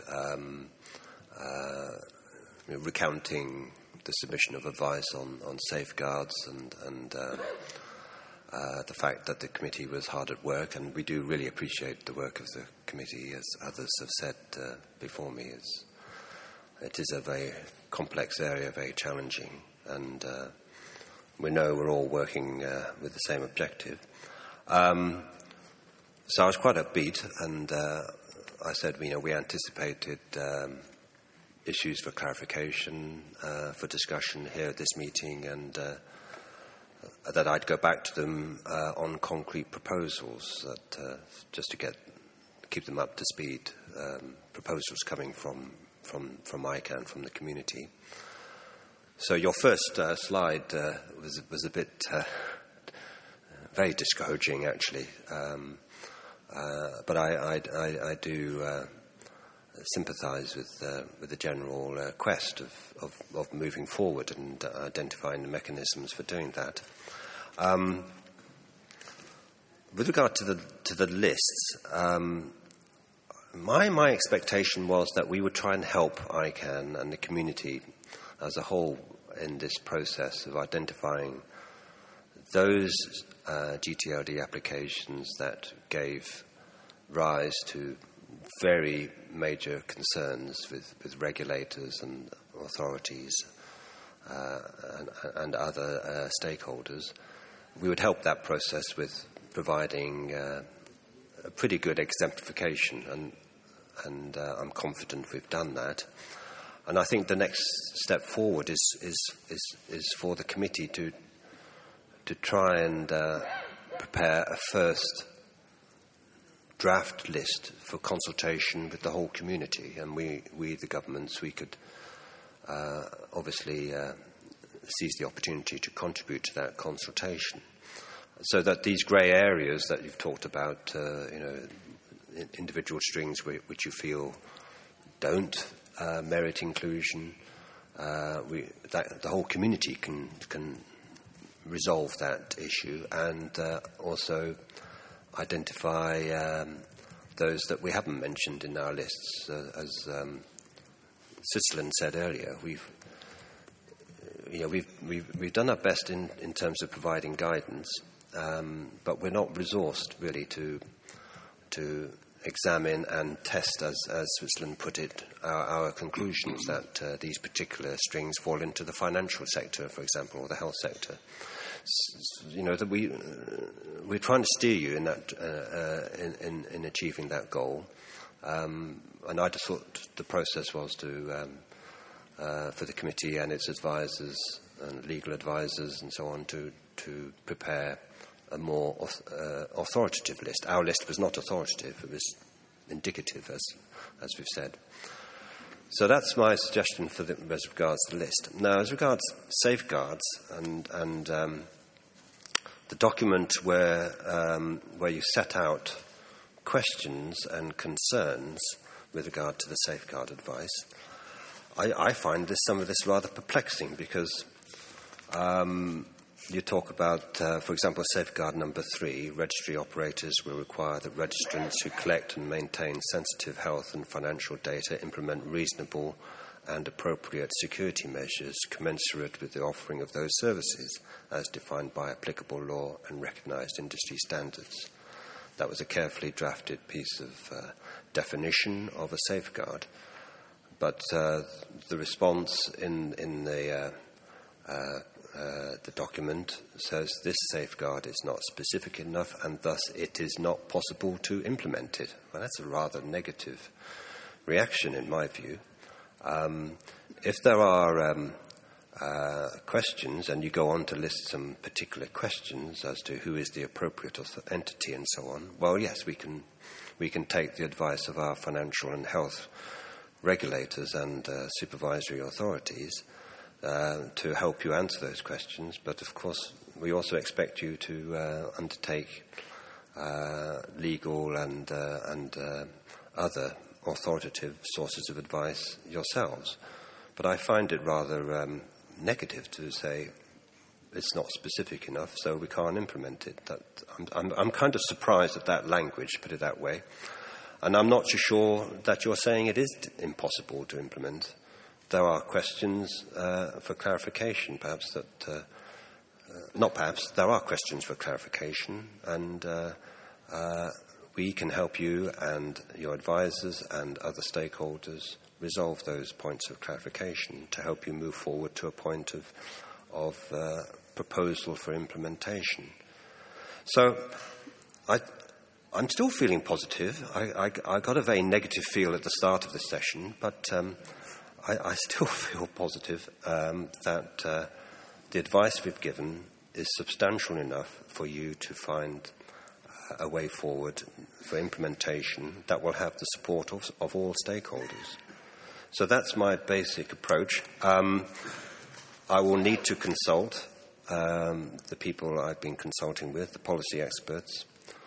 S13: recounting the submission of advice on safeguards and the fact that the committee was hard at work. And we do really appreciate the work of the committee, as others have said before me. It is a very complex area, very challenging, and we know we're all working with the same objective. So I was quite upbeat, and I said, we anticipated issues for clarification, for discussion here at this meeting, and that I'd go back to them on concrete proposals, that just to keep them up to speed, proposals coming from ICANN, from the community. So your first slide was a bit very discouraging, actually. But I do sympathise with the general quest of moving forward and identifying the mechanisms for doing that. With regard to the lists, my expectation was that we would try and help ICANN and the community as a whole in this process of identifying those GTLD applications that gave rise to very major concerns with regulators and authorities and other stakeholders. We would help that process with providing a pretty good exemplification, and I'm confident we've done that. And I think the next step forward is for the committee to try and prepare a first draft list for consultation with the whole community. And we the governments, we could obviously seize the opportunity to contribute to that consultation, so that these grey areas that you've talked about, individual strings which you feel don't merit inclusion, the whole community can resolve that issue, and also identify those that we haven't mentioned in our lists. As Switzerland said earlier, we've done our best in terms of providing guidance, but we're not resourced really to examine and test, as Switzerland put it, our conclusions that these particular strings fall into the financial sector, for example, or the health sector. That we're trying to steer you in that in achieving that goal, and I just thought the process was to for the committee and its advisors and legal advisors and so on to prepare a more authoritative list. Our list was not authoritative; it was indicative, as we've said. So that's my suggestion as regards the list. Now, as regards safeguards and the document where you set out questions and concerns with regard to the safeguard advice, I find some of this rather perplexing, because you talk about, for example, safeguard number 3, registry operators will require that registrants who collect and maintain sensitive health and financial data implement reasonable and appropriate security measures commensurate with the offering of those services as defined by applicable law and recognised industry standards. That was a carefully drafted piece of definition of a safeguard. But the response in the document says this safeguard is not specific enough and thus it is not possible to implement it. Well, that's a rather negative reaction in my view. If there are questions, and you go on to list some particular questions as to who is the appropriate entity and so on, well, yes, we can take the advice of our financial and health regulators and supervisory authorities to help you answer those questions. But of course, we also expect you to undertake legal and other authoritative sources of advice yourselves. But I find it rather negative to say it's not specific enough, so we can't implement it. I'm kind of surprised at that language, put it that way. And I'm not so sure that you're saying it is impossible to implement. There are questions for clarification, perhaps that... not perhaps, there are questions for clarification, and we can help you and your advisors and other stakeholders resolve those points of clarification to help you move forward to a point of proposal for implementation. So I'm still feeling positive. I got a very negative feel at the start of the session, but I still feel positive that the advice we've given is substantial enough for you to find a way forward for implementation that will have the support of all stakeholders. So that's my basic approach. I will need to consult the people I've been consulting with, the policy experts,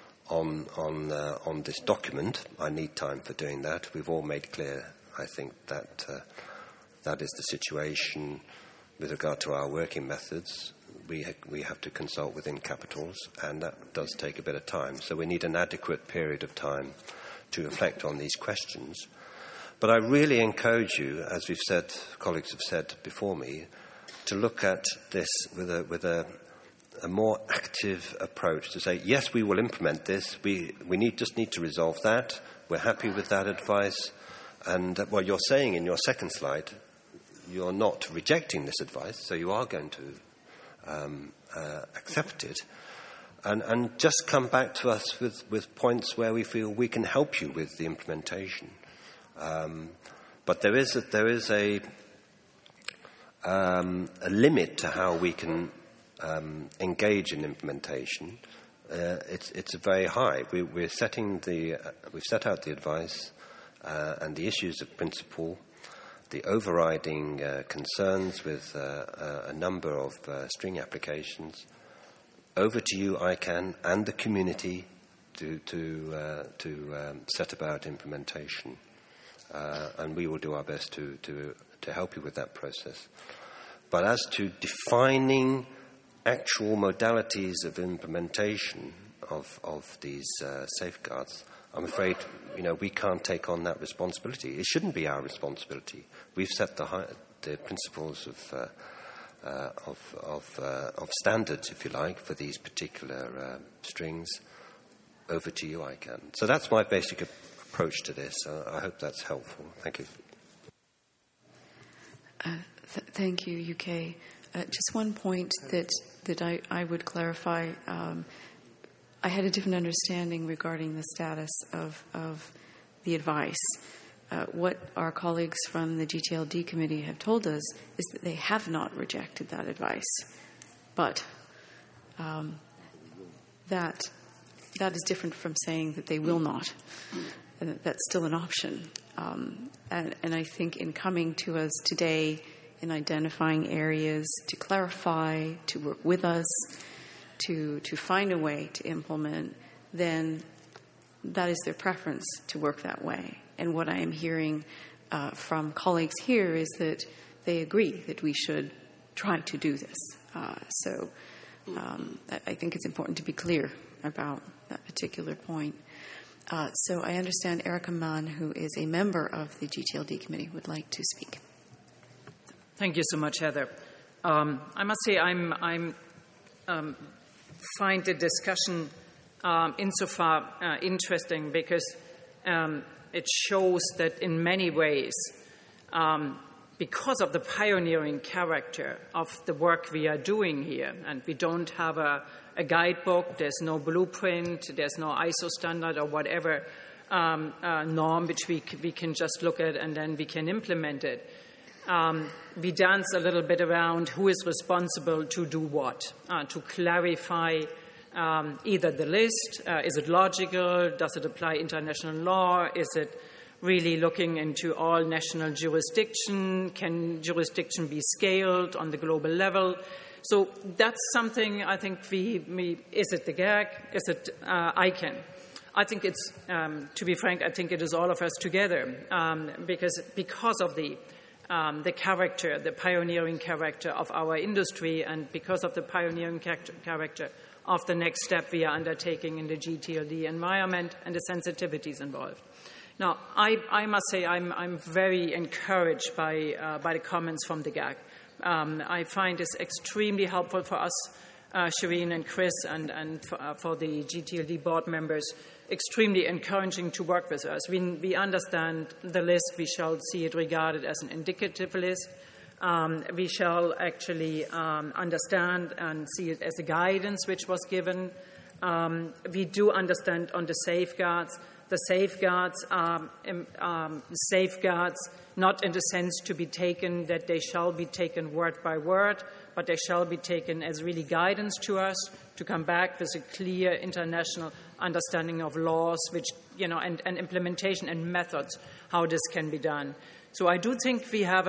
S13: on this document. I need time for doing that. We've all made clear, I think, that that is the situation with regard to our working methods. We have to consult within capitals, and that does take a bit of time. So we need an adequate period of time to reflect on these questions. But I really encourage you, as we've said, colleagues have said before me, to look at this with a more active approach, to say, yes, we will implement this. We just need to resolve that. We're happy with that advice. And what you're saying in your second slide, you're not rejecting this advice, so you are going to accept it, and just come back to us with points where we feel we can help you with the implementation. But there is a limit to how we can engage in implementation. It's very high. We've set out the advice and the issues of principle, the overriding concerns with a number of string applications. Over to you, ICANN, and the community to set about implementation, and we will do our best to help you with that process. But as to defining actual modalities of implementation of these safeguards, I'm afraid we can't take on that responsibility. It shouldn't be our responsibility. We've set the principles of standards, if you like, for these particular strings. Over to you, ICANN. So that's my basic approach to this. I hope that's helpful. Thank you.
S2: Thank you, UK. Just one point that I would clarify. I had a different understanding regarding the status of the advice. What our colleagues from the GTLD committee have told us is that they have not rejected that advice. But that is different from saying that they will not. That's still an option. And I think in coming to us today, in identifying areas to clarify, to work with us, to find a way to implement, then that is their preference to work that way. And what I am hearing from colleagues here is that they agree that we should try to do this. So I think it's important to be clear about that particular point. So I understand Erica Mann, who is a member of the GTLD committee, would like to speak.
S14: Thank you so much, Heather. I must say I find the discussion insofar interesting because it shows that in many ways, because of the pioneering character of the work we are doing here, and we don't have a guidebook, there's no blueprint, there's no ISO standard or whatever norm which we can just look at and then we can implement it. We dance a little bit around who is responsible to do what, to clarify either the list, is it logical, does it apply international law, is it really looking into all national jurisdiction, can jurisdiction be scaled on the global level? So that's something I think is it the GAC, is it ICANN? I think it's, to be frank, I think it is all of us together because of the character, the pioneering character of our industry, and because of the pioneering character of the next step we are undertaking in the GTLD environment and the sensitivities involved. Now, I must say I'm very encouraged by the comments from the GAC. I find this extremely helpful for us, Shireen and Chris, and for the GTLD board members, extremely encouraging to work with us. We understand the list. We shall see it regarded as an indicative list. We shall actually understand and see it as a guidance which was given. We do understand on the safeguards. The safeguards are safeguards not in the sense to be taken that they shall be taken word by word, but they shall be taken as really guidance to us to come back with a clear international understanding of laws, which, and implementation and methods, how this can be done. So I do think we have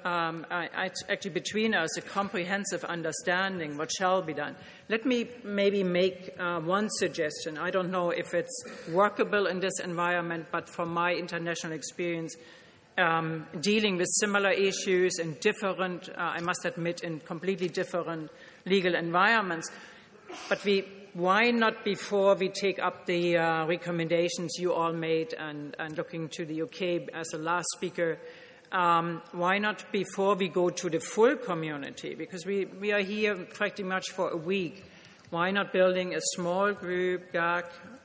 S14: actually between us a comprehensive understanding what shall be done. Let me maybe make one suggestion. I don't know if it's workable in this environment, but from my international experience, dealing with similar issues in different, I must admit, in completely different legal environments, but why not, before we take up the recommendations you all made and looking to the UK as a last speaker, why not, before we go to the full community, because we are here pretty much for a week, why not building a small group, GAC,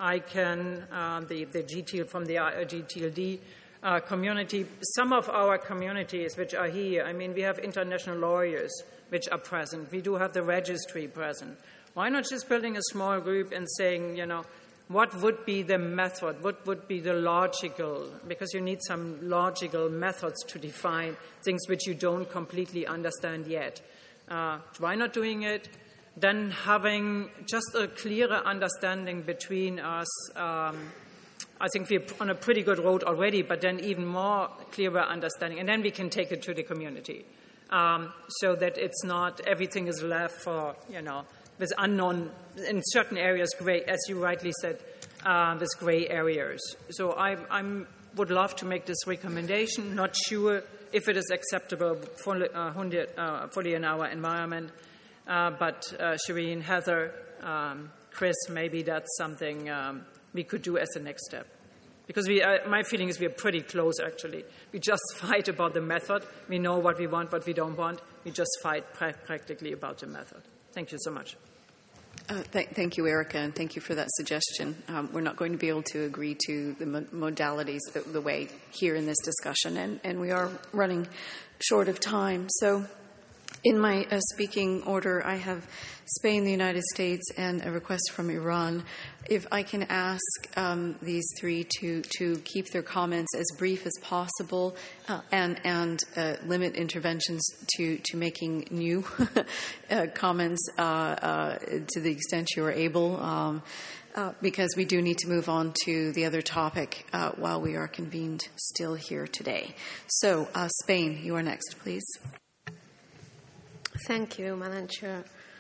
S14: ICANN, the GTL from the GTLD community. Some of our communities which are here, I mean, we have international lawyers which are present. We do have the registry present. Why not just building a small group and saying, what would be the method, what would be the logical, because you need some logical methods to define things which you don't completely understand yet. Why not doing it? Then having just a clearer understanding between us. I think we're on a pretty good road already, but then even more clearer understanding. And then we can take it to the community so that it's not everything is left for, with unknown, in certain areas, gray, as you rightly said, with gray areas. So I would love to make this recommendation, not sure if it is acceptable fully in our environment, but Shireen, Heather, Chris, maybe that's something we could do as a next step. Because my feeling is we're pretty close, actually. We just fight about the method. We know what we want, what we don't want. We just fight practically about the method. Thank you so much.
S2: Thank you, Erica, and thank you for that suggestion. We're not going to be able to agree to the modalities the way here in this discussion, and we are running short of time. So in my speaking order, I have Spain, the United States, and a request from Iran. If I can ask these three to keep their comments as brief as possible and limit interventions to making new comments to the extent you are able, because we do need to move on to the other topic while we are convened still here today. So, Spain, you are next, please.
S15: Thank you, Madam Chair.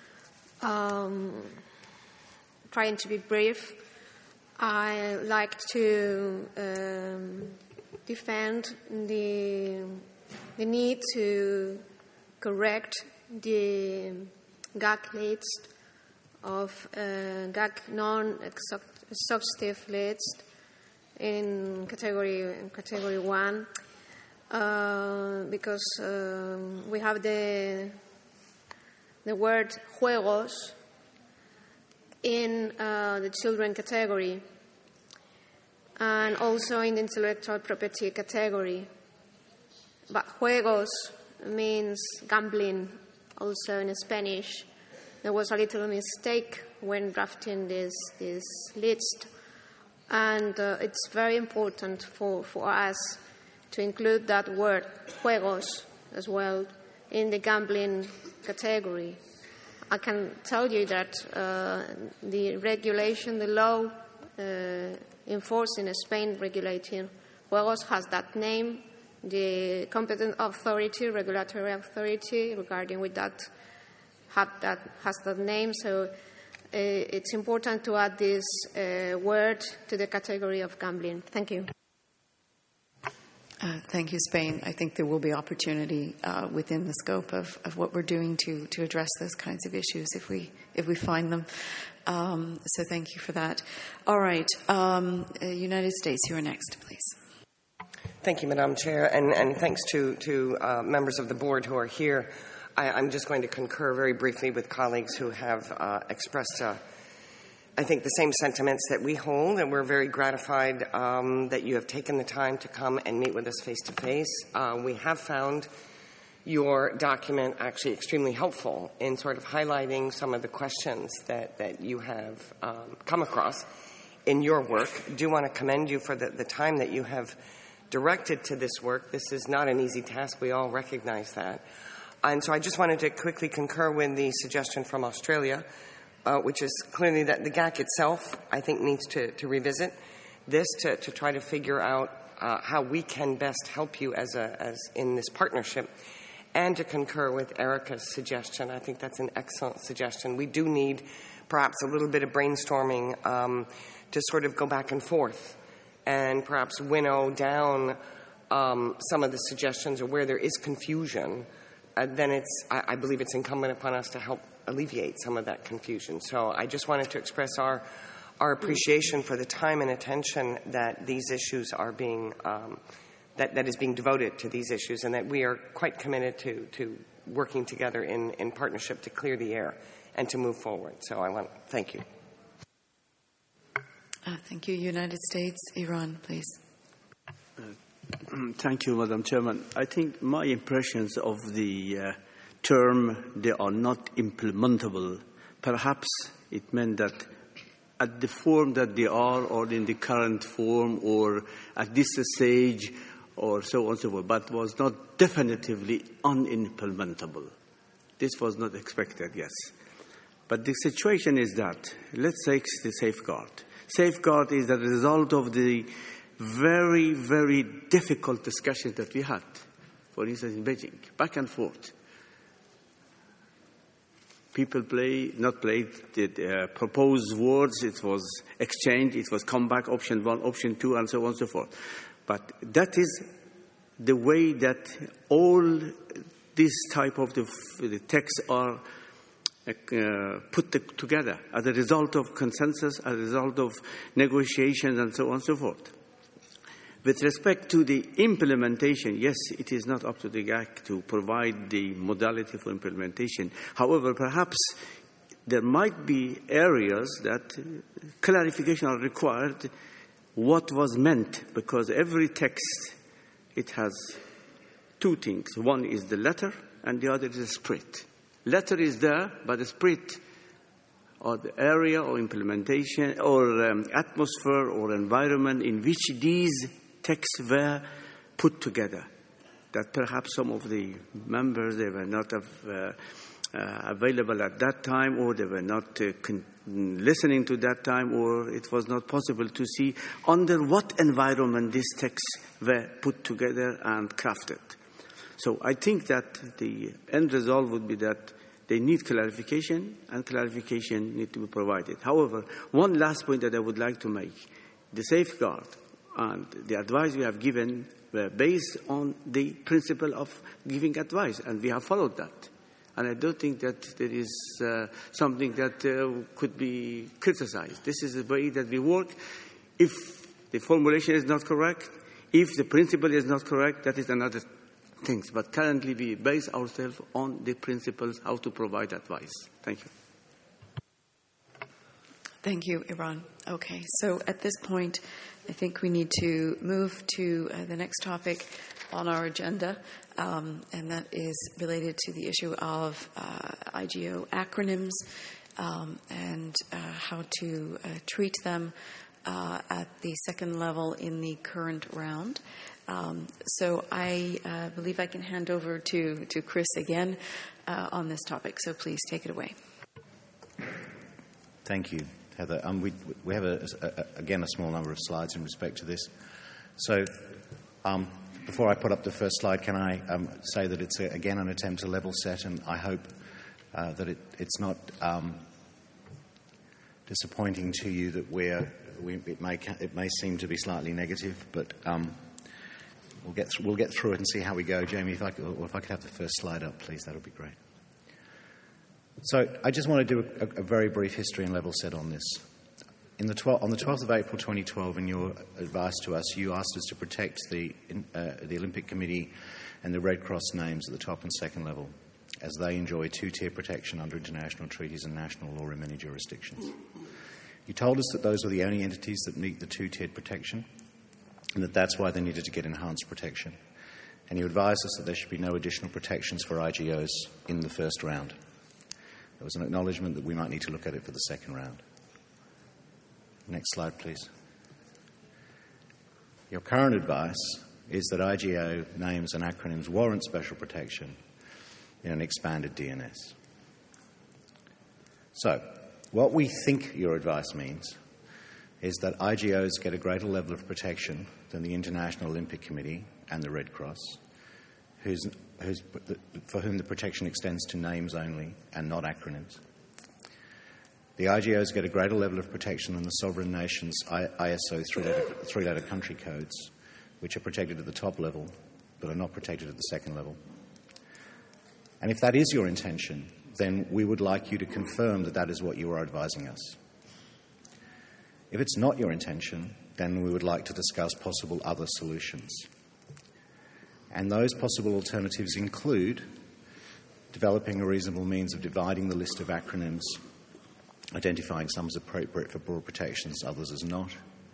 S15: Trying to be brief, I like to defend the need to correct the GAC list of GAC non-exhaustive list in category 1 because we have the word juegos in the children category and also in the intellectual property category. But juegos means gambling also in Spanish. There was a little mistake when drafting this list, and it's very important for us to include that word juegos as well in the gambling category. I can tell you that the regulation, the law enforced in Spain regulating juegos has that name. The competent authority, regulatory authority regarding with that has that name. So it's important to add this word to the category of gambling. Thank you.
S2: Thank you, Spain. I think there will be opportunity within the scope of what we're doing to address those kinds of issues if we find them. So thank you for that. All right, United States, you are next, please.
S16: Thank you, Madam Chair, and thanks to members of the board who are here. I'm just going to concur very briefly with colleagues who have expressed I think the same sentiments that we hold, and we're very gratified that you have taken the time to come and meet with us face-to-face. We have found your document actually extremely helpful in sort of highlighting some of the questions that you have come across in your work. I do want to commend you for the time that you have directed to this work. This is not an easy task. We all recognize that. And so I just wanted to quickly concur with the suggestion from Australia, which is clearly that the GAC itself, I think, needs to revisit this to try to figure out how we can best help you as in this partnership, and to concur with Erica's suggestion. I think that's an excellent suggestion. We do need perhaps a little bit of brainstorming to sort of go back and forth and perhaps winnow down some of the suggestions or where there is confusion. Then I believe it's incumbent upon us to help alleviate some of that confusion. So I just wanted to express our appreciation for the time and attention that these issues are being, that is being devoted to these issues, and that we are quite committed to working together in partnership to clear the air and to move forward. So I want to thank you.
S2: Thank you. United States, Iran, please.
S6: Thank you, Madam Chairman. I think my impressions of the term, they are not implementable. Perhaps it meant that at the form that they are, or in the current form, or at this stage, or so on and so forth, but was not definitively unimplementable. This was not expected, yes. But the situation is that, let's take the safeguard. Safeguard is the result of the very, very difficult discussions that we had, for instance, in Beijing, back and forth. People proposed words, it was exchanged, it was come back, option 1, option 2, and so on and so forth. But that is the way that all these type of the texts are put together as a result of consensus, as a result of negotiations, and so on and so forth. With respect to the implementation, yes, it is not up to the GAC to provide the modality for implementation. However, perhaps there might be areas that clarification are required what was meant, because every text, it has two things. One is the letter, and the other is the spirit. Letter is there, but the spirit, or the area or implementation or atmosphere or environment in which these texts were put together, that perhaps some of the members, they were not available at that time, or they were not listening to that time, or it was not possible to see under what environment these texts were put together and crafted. So I think that the end result would be that they need clarification, and clarification need to be provided. However, one last point that I would like to make, the safeguard and the advice we have given were based on the principle of giving advice, and we have followed that. And I don't think that there is something that could be criticized. This is the way that we work. If the formulation is not correct, if the principle is not correct, that is another thing. But currently we base ourselves on the principles how to provide advice. Thank you.
S2: Thank you, Iran. Okay, so at this point, I think we need to move to the next topic on our agenda, and that is related to the issue of IGO acronyms and how to treat them at the second level in the current round. So I believe I can hand over to Chris again on this topic, so please take it away.
S4: Thank you, Heather. We have, again, a small number of slides in respect to this. So before I put up the first slide, can I say that it's, again, an attempt to level set, and I hope that it's not disappointing to you that it may seem to be slightly negative, but we'll get through it and see how we go. Jamie, if I could have the first slide up, please, that would be great. So I just want to do a very brief history and level set on this. On the 12th of April 2012, in your advice to us, you asked us to protect the Olympic Committee and the Red Cross names at the top and second level, as they enjoy two-tier protection under international treaties and national law in many jurisdictions. You told us that those were the only entities that meet the two-tiered protection, and that's why they needed to get enhanced protection. And you advised us that there should be no additional protections for IGOs in the first round. There was an acknowledgement that we might need to look at it for the second round. Next slide, please. Your current advice is that IGO names and acronyms warrant special protection in an expanded DNS. So, what we think your advice means is that IGOs get a greater level of protection than the International Olympic Committee and the Red Cross, for whom the protection extends to names only and not acronyms. The IGOs get a greater level of protection than the sovereign nations' ISO three-letter country codes, which are protected at the top level but are not protected at the second level. And if that is your intention, then we would like you to confirm that that is what you are advising us. If it's not your intention, then we would like to discuss possible other solutions. And those possible alternatives include developing a reasonable means of dividing the list of acronyms, identifying some as appropriate for broad protections, others as not,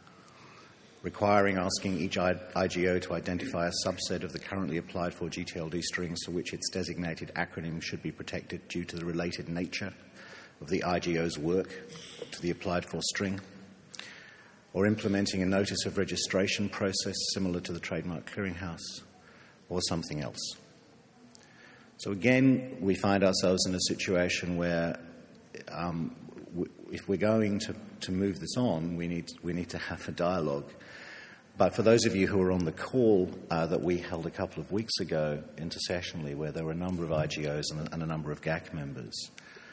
S4: asking each IGO to identify a subset of the currently applied for GTLD strings for which its designated acronym should be protected due to the related nature of the IGO's work to the applied for string, or implementing a notice of registration process similar to the Trademark Clearinghouse, or something else. So again, we find ourselves in a situation where if we're going to move this on, we need to have a dialogue. But for those of you who were on the call that we held a couple of weeks ago intersessionally, where there were a number of IGOs and a number of GAC members,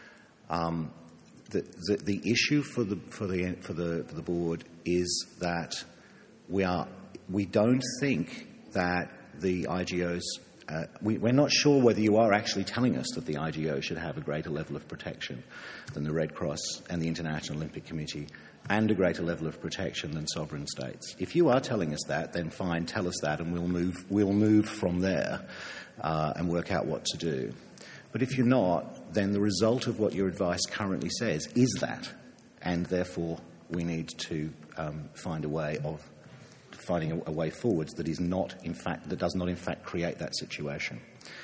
S4: the issue for the board is that we don't think that the IGOs. We're not sure whether you are actually telling us that the IGO should have a greater level of protection than the Red Cross and the International Olympic Committee, and a greater level of protection than sovereign states. If you are telling us that, then fine, tell us that, and we'll move from there and work out what to do. But if you're not, then the result of what your advice currently says is that, and therefore we need to find a way of finding a way forwards that does not in fact create that situation.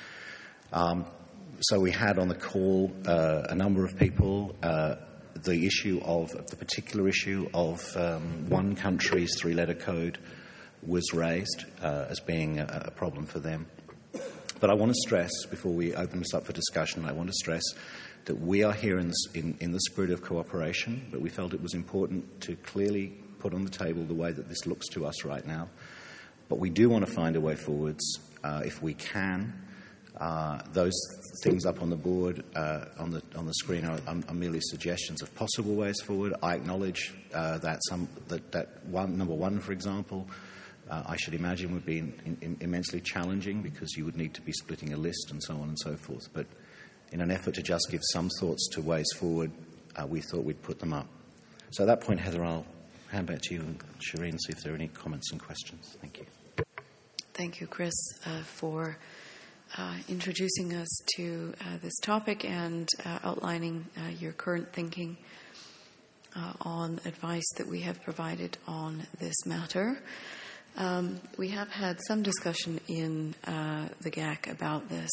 S4: So we had on the call a number of people. The particular issue of one country's three-letter code was raised as being a problem for them. But I want to stress, before we open this up for discussion, I want to stress that we are here in the spirit of cooperation, but we felt it was important to clearly put on the table the way that this looks to us right now. But we do want to find a way forwards if we can. Those things up on the board, on the screen, are merely suggestions of possible ways forward. I acknowledge that number one, for example, I should imagine would be immensely challenging because you would need to be splitting a list and so on and so forth. But in an effort to just give some thoughts to ways forward, we thought we'd put them up. So at that point, Heather, I'll hand back to you and Shireen, see if there are any comments and questions. Thank you.
S2: Thank you, Chris, for introducing us to this topic and outlining your current thinking on advice that we have provided on this matter. We have had some discussion in the GAC about this,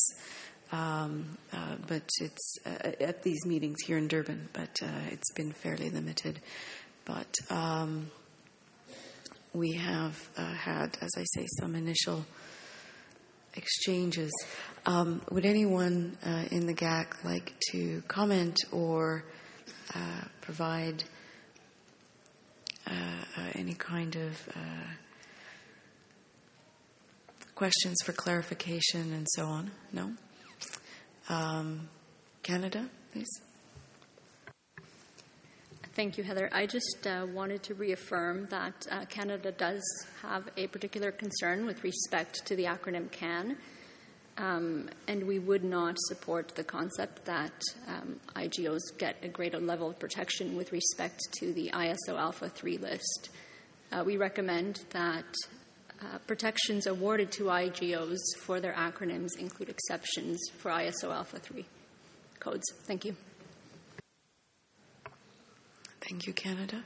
S2: but it's at these meetings here in Durban, but it's been fairly limited. But we have had, as I say, some initial exchanges. Would anyone in the GAC like to comment or provide any kind of questions for clarification and so on? No? Canada, please.
S17: Thank you, Heather. I just wanted to reaffirm that Canada does have a particular concern with respect to the acronym CAN, and we would not support the concept that IGOs get a greater level of protection with respect to the ISO Alpha 3 list. We recommend that protections awarded to IGOs for their acronyms include exceptions for ISO Alpha 3 codes. Thank you.
S2: Thank you, Canada.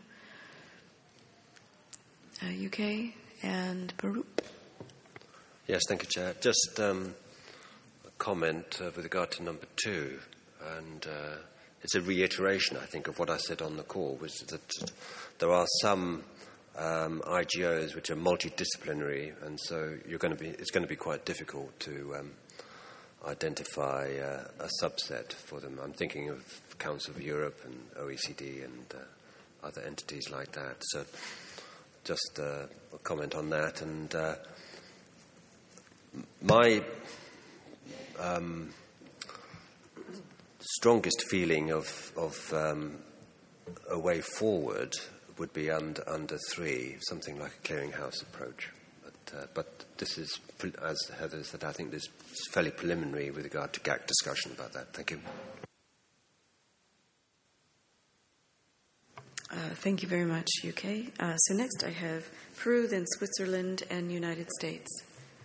S2: UK and Peru.
S13: Yes, thank you, Chair. Just a comment with regard to number 2, and it's a reiteration, I think, of what I said on the call, which is that there are some IGOs which are multidisciplinary, and so it's going to be quite difficult to identify a subset for them. I'm thinking of Council of Europe and OECD and other entities like that. So just a comment on that. And my strongest feeling of a way forward would be under 3, something like a clearinghouse approach. But this is, as Heather said, I think this is fairly preliminary with regard to GAC discussion about that. Thank you.
S2: Thank you very much, UK. So next I have Peru, then Switzerland, and United States.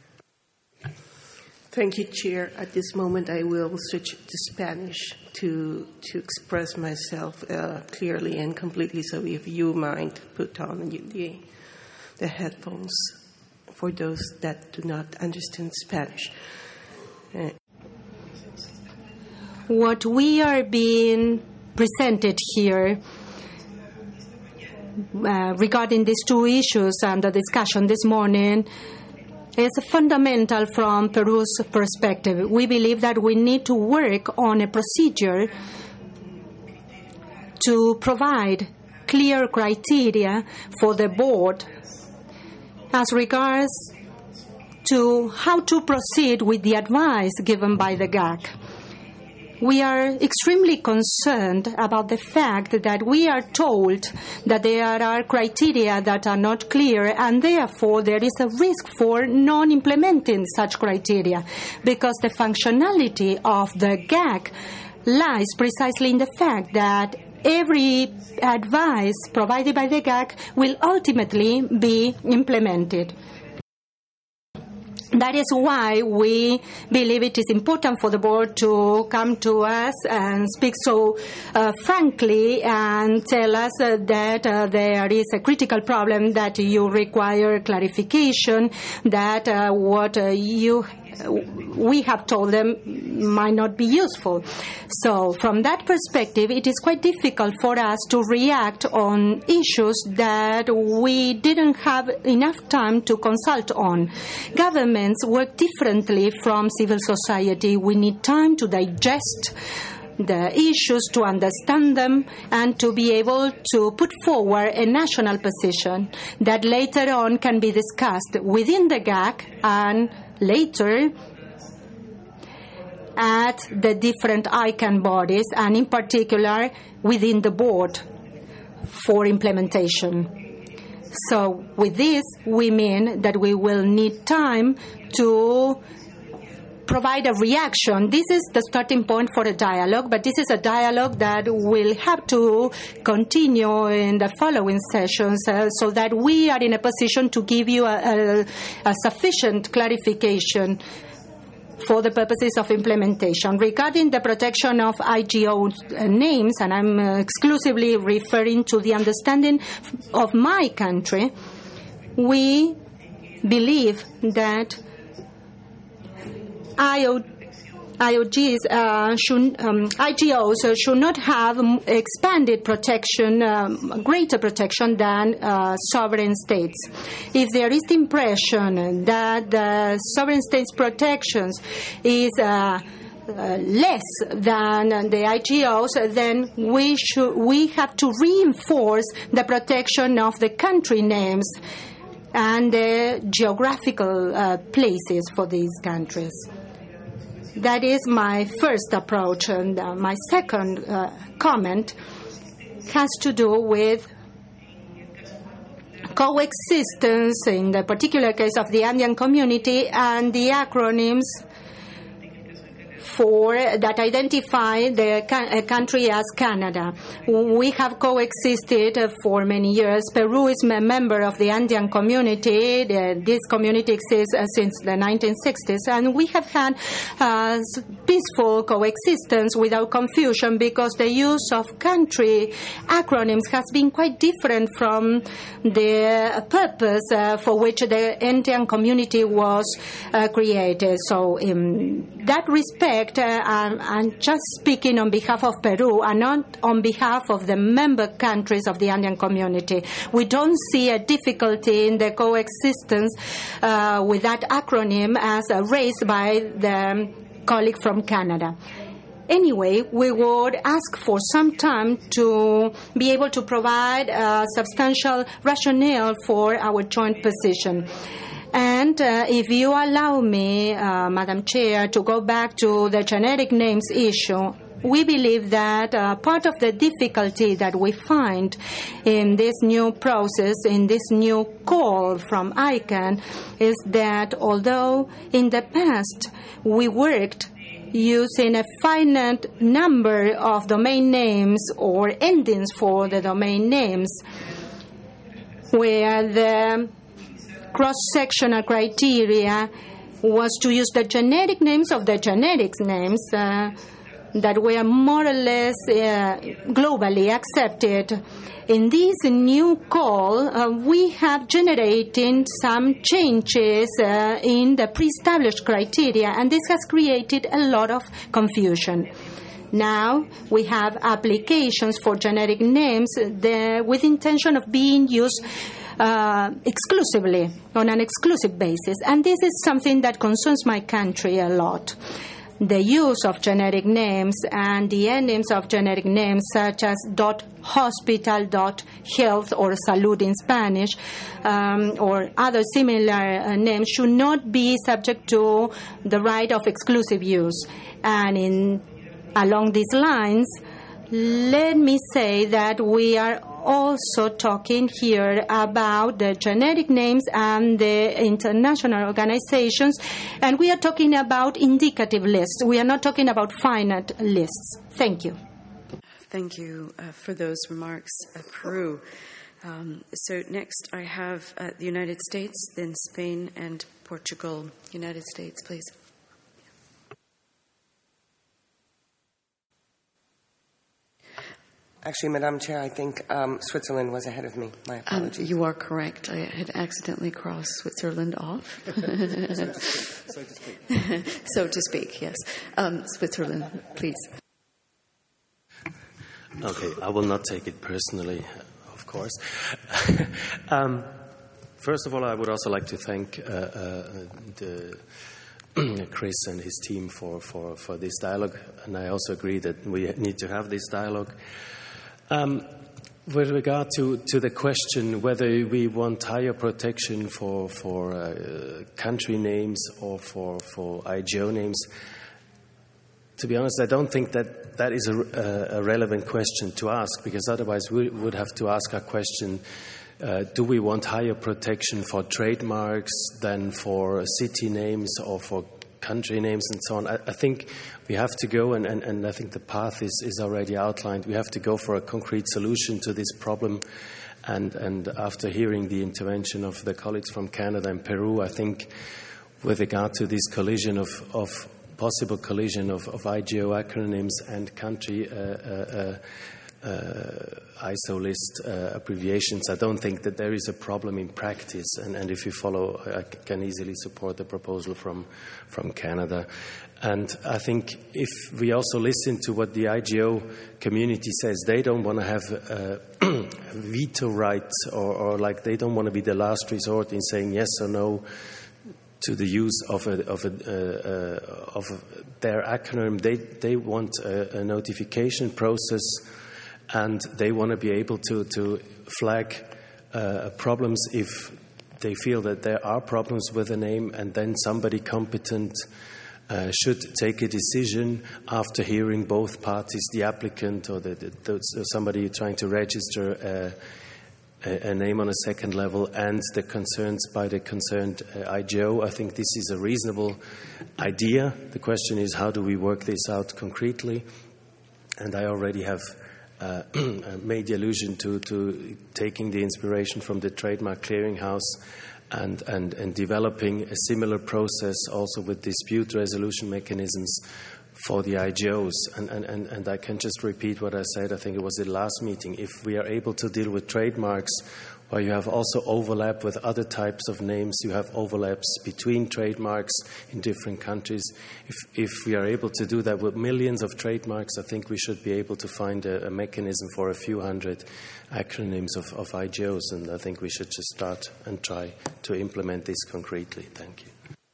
S18: Thank you, Chair. At this moment, I will switch to Spanish to express myself clearly and completely. So if you mind, put on the headphones for those that do not understand Spanish.
S11: What we are being presented here regarding these two issues and the discussion this morning is fundamental from Peru's perspective. We believe that we need to work on a procedure to provide clear criteria for the board as regards to how to proceed with the advice given by the GAC. We are extremely concerned about the fact that we are told that there are criteria that are not clear, and therefore there is a risk for non-implementing such criteria, because the functionality of the GAC lies precisely in the fact that every advice provided by the GAC will ultimately be implemented. That is why we believe it is important for the board to come to us and speak so frankly and tell us that there is a critical problem, that you require clarification, that what we have told them might not be useful. So from that perspective, it is quite difficult for us to react on issues that we didn't have enough time to consult on. Governments work differently from civil society. We need time to digest the issues, to understand them, and to be able to put forward a national position that later on can be discussed within the GAC and later at the different ICANN bodies, and in particular within the board for implementation. So with this, we mean that we will need time to provide a reaction. This is the starting point for a dialogue, but this is a dialogue that will have to continue in the following sessions so that we are in a position to give you a sufficient clarification for the purposes of implementation. Regarding the protection of IGO names, and I'm exclusively referring to the understanding of my country, we believe that IGOs should not have expanded protection, greater protection than sovereign states. If there is the impression that the sovereign states' protections is less than the IGOs, then we have to reinforce the protection of the country names and the geographical places for these countries. That is my first approach. And my second comment has to do with coexistence, in the particular case of the Andean community, and the acronyms that identify the country as Canada. We have coexisted for many years. Peru is a member of the Andean community. This community exists since the 1960s, and we have had peaceful coexistence without confusion, because the use of country acronyms has been quite different from the purpose for which the Andean community was created. So in that respect, I'm just speaking on behalf of Peru and not on behalf of the member countries of the Andean community. We don't see a difficulty in the coexistence with that acronym as raised by the colleague from Canada. Anyway, we would ask for some time to be able to provide a substantial rationale for our joint position. And if you allow me, Madam Chair, to go back to the generic names issue, we believe that part of the difficulty that we find in this new process, in this new call from ICANN, is that although in the past we worked using a finite number of domain names or endings for the domain names, where the cross-sectional criteria was to use the generic names of the generic names that were more or less globally accepted. In this new call, we have generated some changes in the pre-established criteria, and this has created a lot of confusion. Now we have applications for generic names with intention of being used exclusively, on an exclusive basis. And this is something that concerns my country a lot. The use of generic names and the endings of generic names such as .hospital, .health, or salud in Spanish, or other similar names should not be subject to the right of exclusive use. And along these lines, let me say that we are also talking here about the generic names and the international organizations, and we are talking about indicative lists. We are not talking about finite lists. Thank you.
S2: Thank you for those remarks, Peru. So next I have the United States, then Spain and Portugal. United States, please.
S16: Actually, Madam Chair, I think Switzerland was ahead of me. My apologies.
S2: You are correct. I had accidentally crossed Switzerland off.
S16: So to speak.
S2: So to speak, yes. Switzerland, please.
S9: Okay, I will not take it personally, of course. First of all, I would also like to thank Chris and his team for this dialogue, and I also agree that we need to have this dialogue. With regard to the question whether we want higher protection for country names or for IGO names, to be honest, I don't think that is a relevant question to ask, because otherwise we would have to ask our question, do we want higher protection for trademarks than for city names or for country names and so on? I think we have to go, and I think the path is already outlined. We have to go for a concrete solution to this problem. And after hearing the intervention of the colleagues from Canada and Peru, I think with regard to this collision of possible collision of IGO acronyms and country ISO list abbreviations, I don't think that there is a problem in practice. And if you follow, I can easily support the proposal from Canada. And I think if we also listen to what the IGO community says, they don't want to have veto rights or like they don't want to be the last resort in saying yes or no to the use of their acronym. They want a notification process, and they want to be able to flag problems if they feel that there are problems with a name, and then somebody competent should take a decision after hearing both parties, the applicant or somebody trying to register a name on a second level, and the concerns by the concerned IGO. I think this is a reasonable idea. The question is, how do we work this out concretely? And I already have made the allusion to taking the inspiration from the Trademark Clearinghouse and developing a similar process also with dispute resolution mechanisms for the IGOs. And I can just repeat what I said, I think it was the last meeting. If we are able to deal with trademarks where you have also overlap with other types of names, you have overlaps between trademarks in different countries. If we are able to do that with millions of trademarks, I think we should be able to find a mechanism for a few hundred acronyms of IGOs, and I think we should just start and try to implement this concretely. Thank you.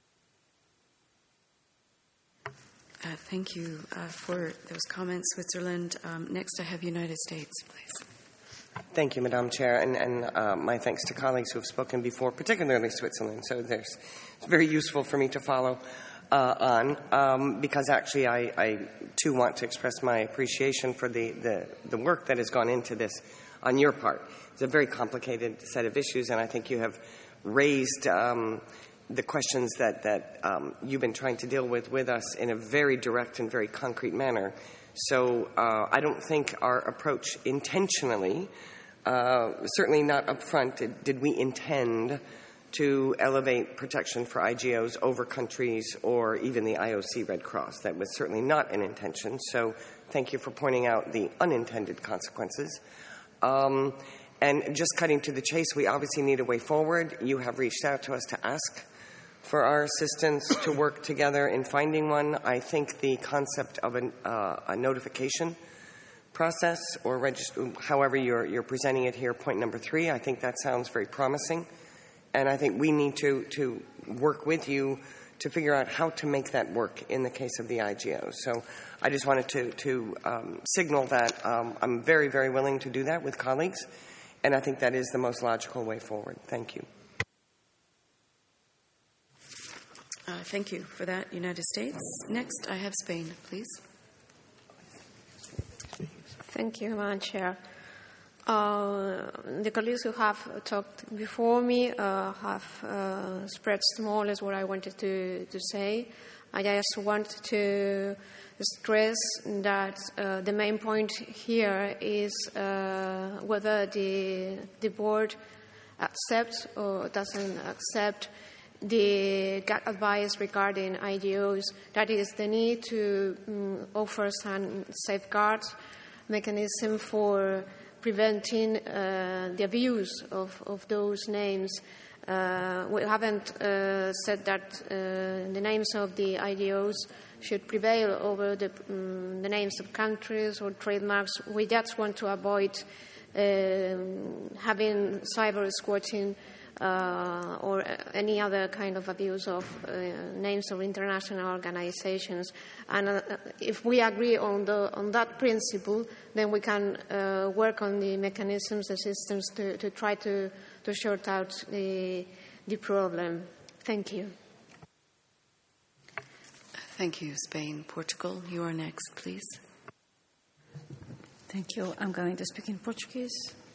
S2: Thank you for those comments, Switzerland. Next, I have United States, please.
S16: Thank you, Madam Chair, and my thanks to colleagues who have spoken before, particularly Switzerland. So it's very useful for me to follow on because actually I too want to express my appreciation for the work that has gone into this on your part. It's a very complicated set of issues, and I think you have raised the questions that you've been trying to deal with us in a very direct and very concrete manner. So I don't think our approach intentionally, certainly not up front, did we intend to elevate protection for IGOs over countries or even the IOC Red Cross. That was certainly not an intention. So thank you for pointing out the unintended consequences. And just cutting to the chase, we obviously need a way forward. You have reached out to us to ask for our assistance to work together in finding one. I think the concept of a notification process, or however you're presenting it here, point number 3, I think that sounds very promising. And I think we need to work with you to figure out how to make that work in the case of the IGO. So I just wanted to signal that I'm very, very willing to do that with colleagues, and I think that is the most logical way forward. Thank you.
S2: Thank you for that, United States. Next, I have Spain, please.
S15: Thank you, Madam Chair. The colleagues who have talked before me have expressed more or less what I wanted to say. I just want to stress that the main point here is whether the board accepts or doesn't accept the GAC advice regarding IGOs. That is the need to offer some safeguards mechanism for preventing the abuse of those names. We haven't said that the names of the IGOs should prevail over the names of countries or trademarks. We just want to avoid having cyber squatting or any other kind of abuse of names of international organizations. And if we agree on that principle, then we can work on the mechanisms, the systems to try to sort out the problem. Thank you.
S2: Thank you, Spain. Portugal, you are next, please.
S10: Thank you. I'm going to speak in Portuguese.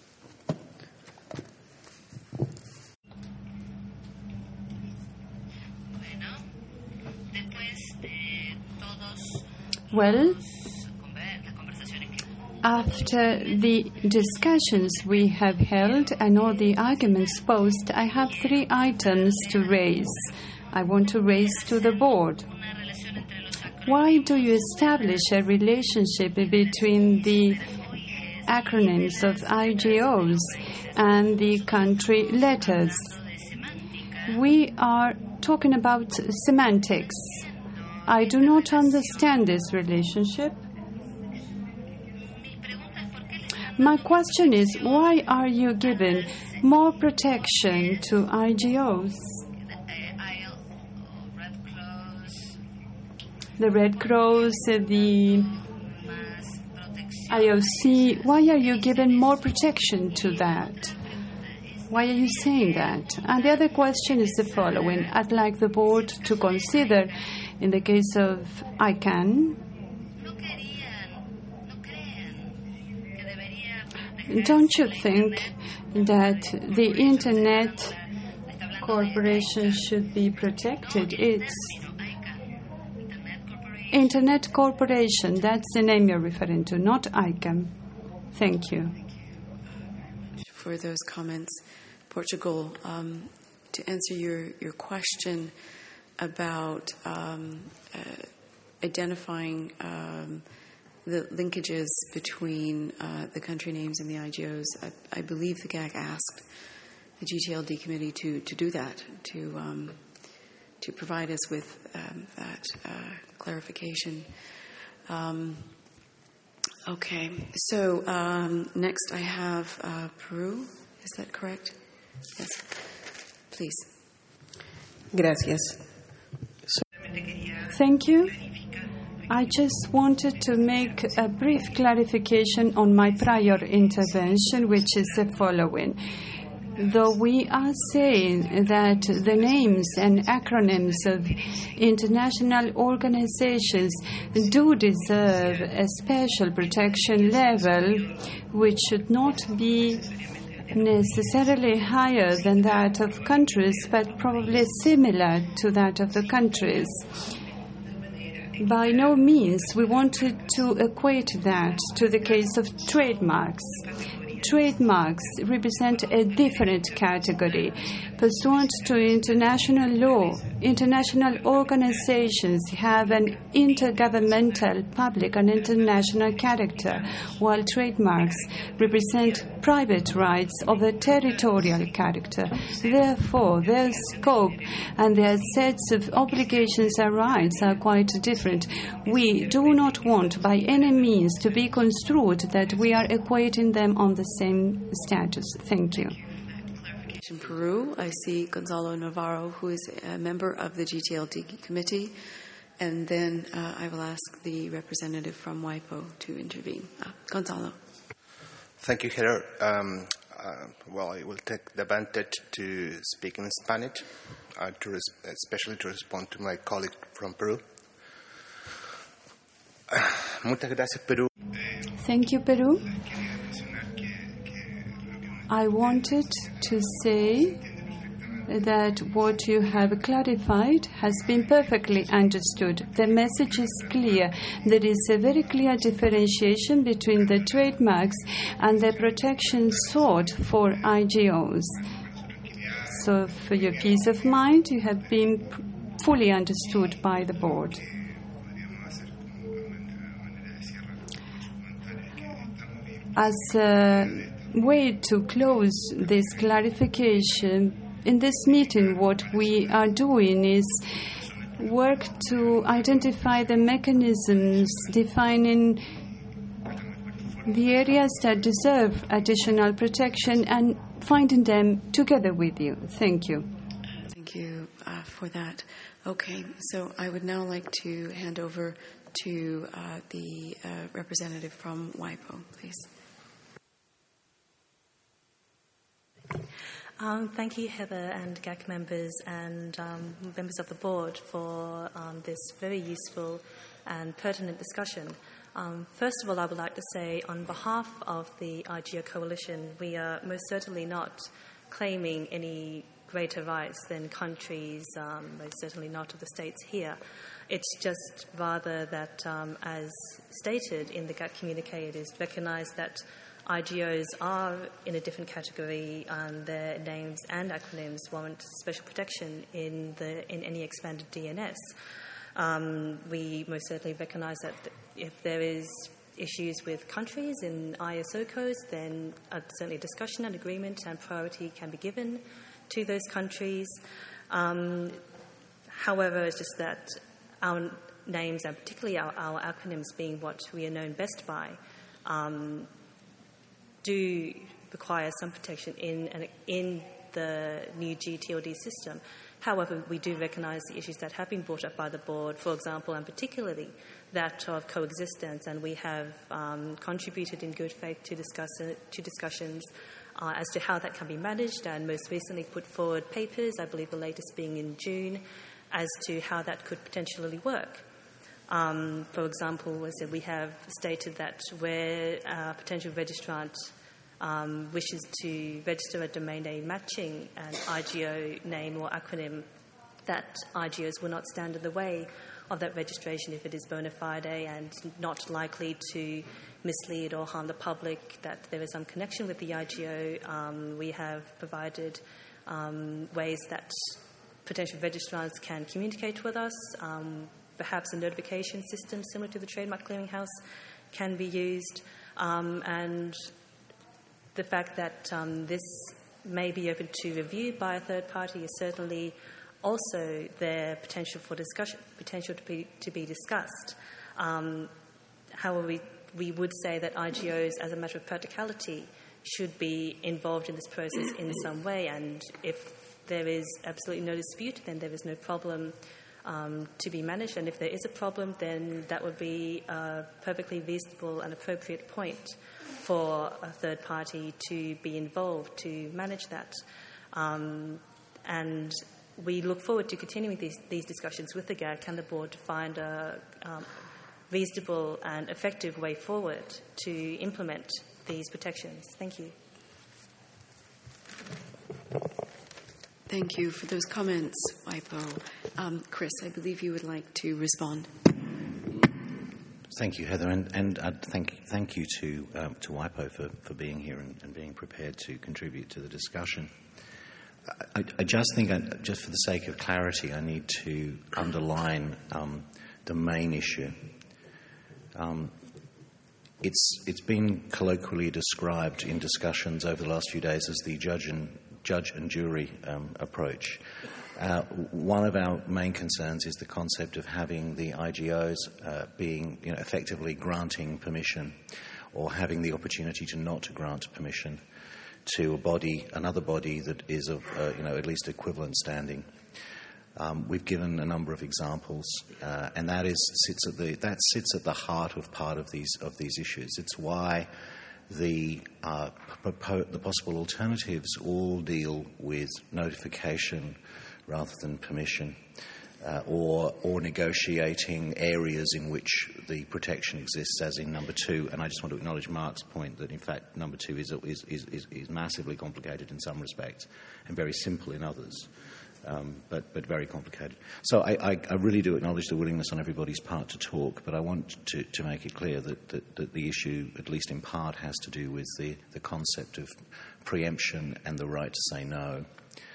S19: Well, after the discussions we have held and all the arguments posed, I have 3 items to raise. I want to raise to the board. Why do you establish a relationship between the acronyms of IGOs and the country letters? We are talking about semantics. I do not understand this relationship. My question is, why are you giving more protection to IGOs? The Red Cross, the IOC, why are you giving more protection to that? Why are you saying that? And the other question is the following. I'd like the board to consider, in the case of ICANN, don't you think that the Internet Corporation should be protected? It's Internet Corporation, that's the name you're referring to, not ICANN. Thank you.
S2: For those comments. Portugal, to answer your question about identifying the linkages between the country names and the IGOs, I believe the GAC asked the GTLD committee to do that, to provide us with that clarification. Okay, so next I have Peru. Is that correct? Yes. Please.
S18: Gracias.
S19: Thank you. I just wanted to make a brief clarification on my prior intervention, which is the following. Though we are saying that the names and acronyms of international organizations do deserve a special protection level, which should not be necessarily higher than that of countries, but probably similar to that of the countries. By no means we wanted to equate that to the case of trademarks. trademarks represent a different category. Pursuant to international law, international organizations have an intergovernmental, public, and international character, while trademarks represent private rights of a territorial character. Therefore, their scope and their sets of obligations and rights are quite different. We do not want by any means to be construed that we are equating them on the same status. Thank you.
S2: In Peru, I see Gonzalo Navarro, who is a member of the GTLD committee, and then I will ask the representative from WIPO to intervene. Gonzalo.
S20: Thank you, Heather. Well, I will take the advantage to speak in Spanish, especially to respond to my colleague from Peru. Muchas gracias, Peru.
S19: Thank you, Peru. I wanted to say that what you have clarified has been perfectly understood. The message is clear. There is a very clear differentiation between the trademarks and the protection sought for IGOs. So for your peace of mind, you have been fully understood by the board. As a way to close this clarification, in this meeting what we are doing is work to identify the mechanisms defining the areas that deserve additional protection and finding them together with you. Thank you.
S2: Thank you for that. Okay, so I would now like to hand over to the representative from WIPO, please.
S21: Thank you, Heather, and GAC members and members of the board for this very useful and pertinent discussion. First of all, I would like to say on behalf of the IGO Coalition, we are most certainly not claiming any greater rights than countries, most certainly not of the states here. It's just rather that, as stated in the GAC communique, it is recognised that IGOs are in a different category and their names and acronyms warrant special protection in any expanded DNS. We most certainly recognise that if there is issues with countries in ISO codes, then certainly discussion and agreement and priority can be given to those countries. However, it's just that our names, and particularly our acronyms being what we are known best by, do require some protection in the new GTLD system. However, we do recognise the issues that have been brought up by the board, for example, and particularly that of coexistence, and we have contributed in good faith to discussions as to how that can be managed, and most recently put forward papers, I believe the latest being in June, as to how that could potentially work. For example, we have stated that where a potential registrant wishes to register a domain name matching an IGO name or acronym, that IGOs will not stand in the way of that registration if it is bona fide and not likely to mislead or harm the public, that there is some connection with the IGO. We have provided ways that potential registrants can communicate with us. Perhaps a notification system similar to the Trademark Clearinghouse can be used. And the fact that this may be open to review by a third party is certainly also their potential for discussion, potential to be discussed. However, we would say that IGOs, as a matter of practicality, should be involved in this process in some way, and if there is absolutely no dispute, then there is no problem to be managed, and if there is a problem, then that would be a perfectly reasonable and appropriate point for a third party to be involved to manage that. And we look forward to continuing these discussions with the GAC and the board to find a reasonable and effective way forward to implement these protections. Thank you.
S2: Thank you for those comments, WIPO. Chris, I believe you would like to respond.
S4: Thank you, Heather, and thank you to WIPO for being here and being prepared to contribute to the discussion. I just think, just for the sake of clarity, I need to underline the main issue. It's been colloquially described in discussions over the last few days as the judge and jury approach. One of our main concerns is the concept of having the IGOs being, effectively granting permission, or having the opportunity to not grant permission to another body that is of, at least equivalent standing. We've given a number of examples, and that sits at the heart of part of these issues. It's why the possible alternatives all deal with notification rather than permission, or negotiating areas in which the protection exists, as in number 2. And I just want to acknowledge Mark's point that, in fact, number 2 is massively complicated in some respects and very simple in others, but very complicated. So I really do acknowledge the willingness on everybody's part to talk, but I want to make it clear that the issue, at least in part, has to do with the concept of preemption and the right to say no.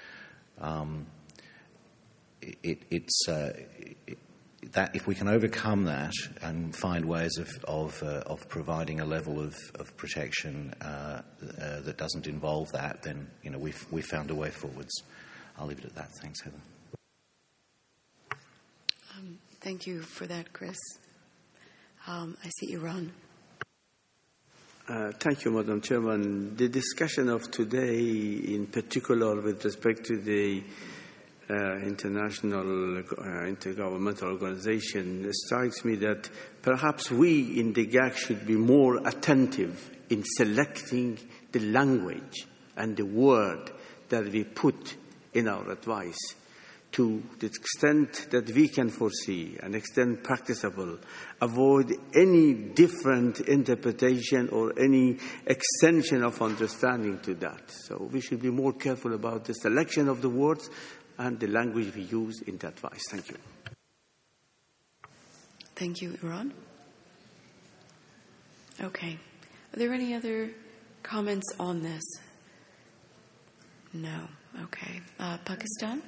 S4: That if we can overcome that and find ways of providing a level of protection that doesn't involve that, then we've found a way forwards. I'll leave it at that. Thanks, Heather.
S2: Thank you for that, Chris. I see Iran.
S6: Thank you, Madam Chairman. The discussion of today, in particular with respect to the international intergovernmental organization, strikes me that perhaps we in the GAC should be more attentive in selecting the language and the word that we put in our advice, to the extent that we can foresee and extent practicable, avoid any different interpretation or any extension of understanding to that. So we should be more careful about the selection of the words and the language we use in the advice. Thank you.
S2: Thank you, Iran. Okay. Are there any other comments on this? No. Okay. Pakistan?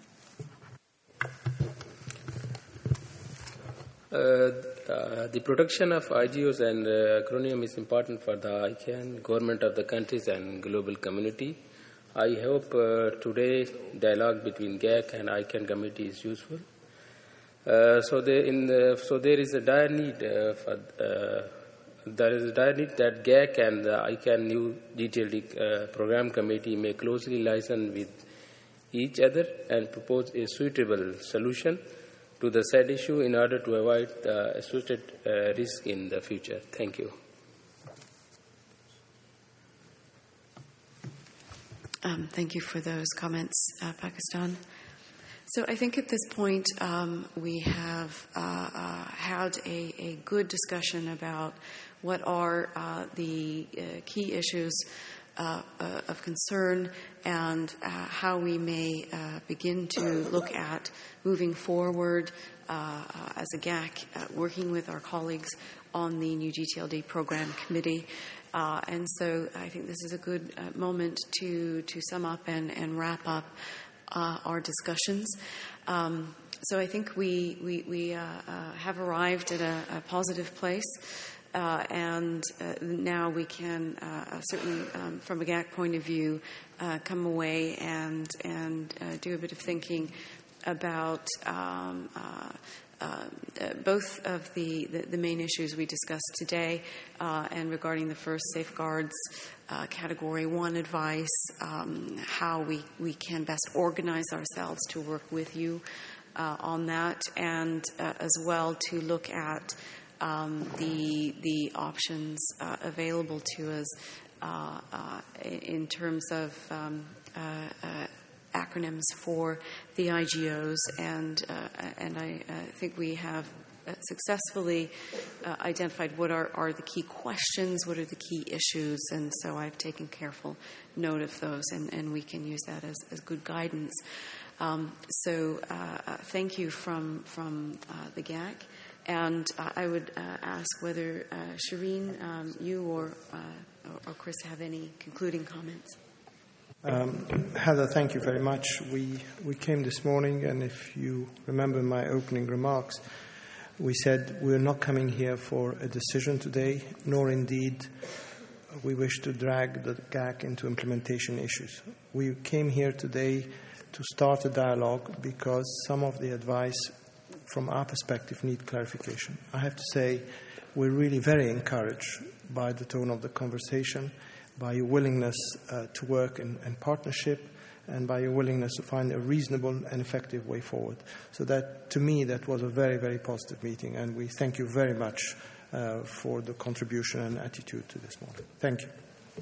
S1: The protection of IGOs and acronym is important for the ICANN, government of the countries and global community. I hope today's dialogue between GAC and ICANN committee is useful. So there is a dire need that GAC and the ICANN new GTLD program committee may closely liaison with each other and propose a suitable solution to the said issue in order to avoid the associated risk in the future. Thank you.
S2: Thank you for those comments, Pakistan. So I think at this point we have had a good discussion about what are the key issues of concern and how we may begin to look at moving forward as a GAC, working with our colleagues on the new GTLD program committee. And so I think this is a good moment to sum up and wrap up our discussions. So I think we have arrived at a positive place, and now we can certainly, from a GAC point of view, come away and do a bit of thinking about both of the main issues we discussed today, and regarding the first, safeguards, Category 1 advice, how we can best organize ourselves to work with you on that, and as well to look at the options available to us in terms of acronyms for the IGOs, and I think we have successfully identified what are the key questions, what are the key issues, and so I've taken careful note of those, and we can use that as good guidance. So thank you from the GAC. And I would ask whether Shireen, you or Chris have any concluding comments.
S3: Heather, thank you very much. We came this morning, and if you remember my opening remarks, we said we're not coming here for a decision today, nor indeed we wish to drag the GAC into implementation issues. We came here today to start a dialogue because some of the advice from our perspective need clarification. I have to say we're really very encouraged by the tone of the conversation, by your willingness to work in partnership, and by your willingness to find a reasonable and effective way forward. So that, to me, that was a very, very positive meeting, and we thank you very much for the contribution and attitude to this morning. Thank you.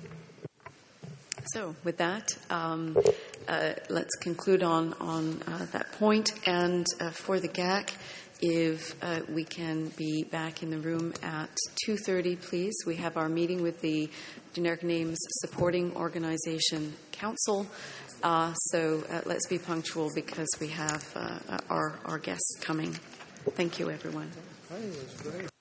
S2: So with that, let's conclude on that point. And for the GAC, if we can be back in the room at 2:30, please. We have our meeting with the Generic Names Supporting Organization Council. So let's be punctual because we have our guests coming. Thank you, everyone.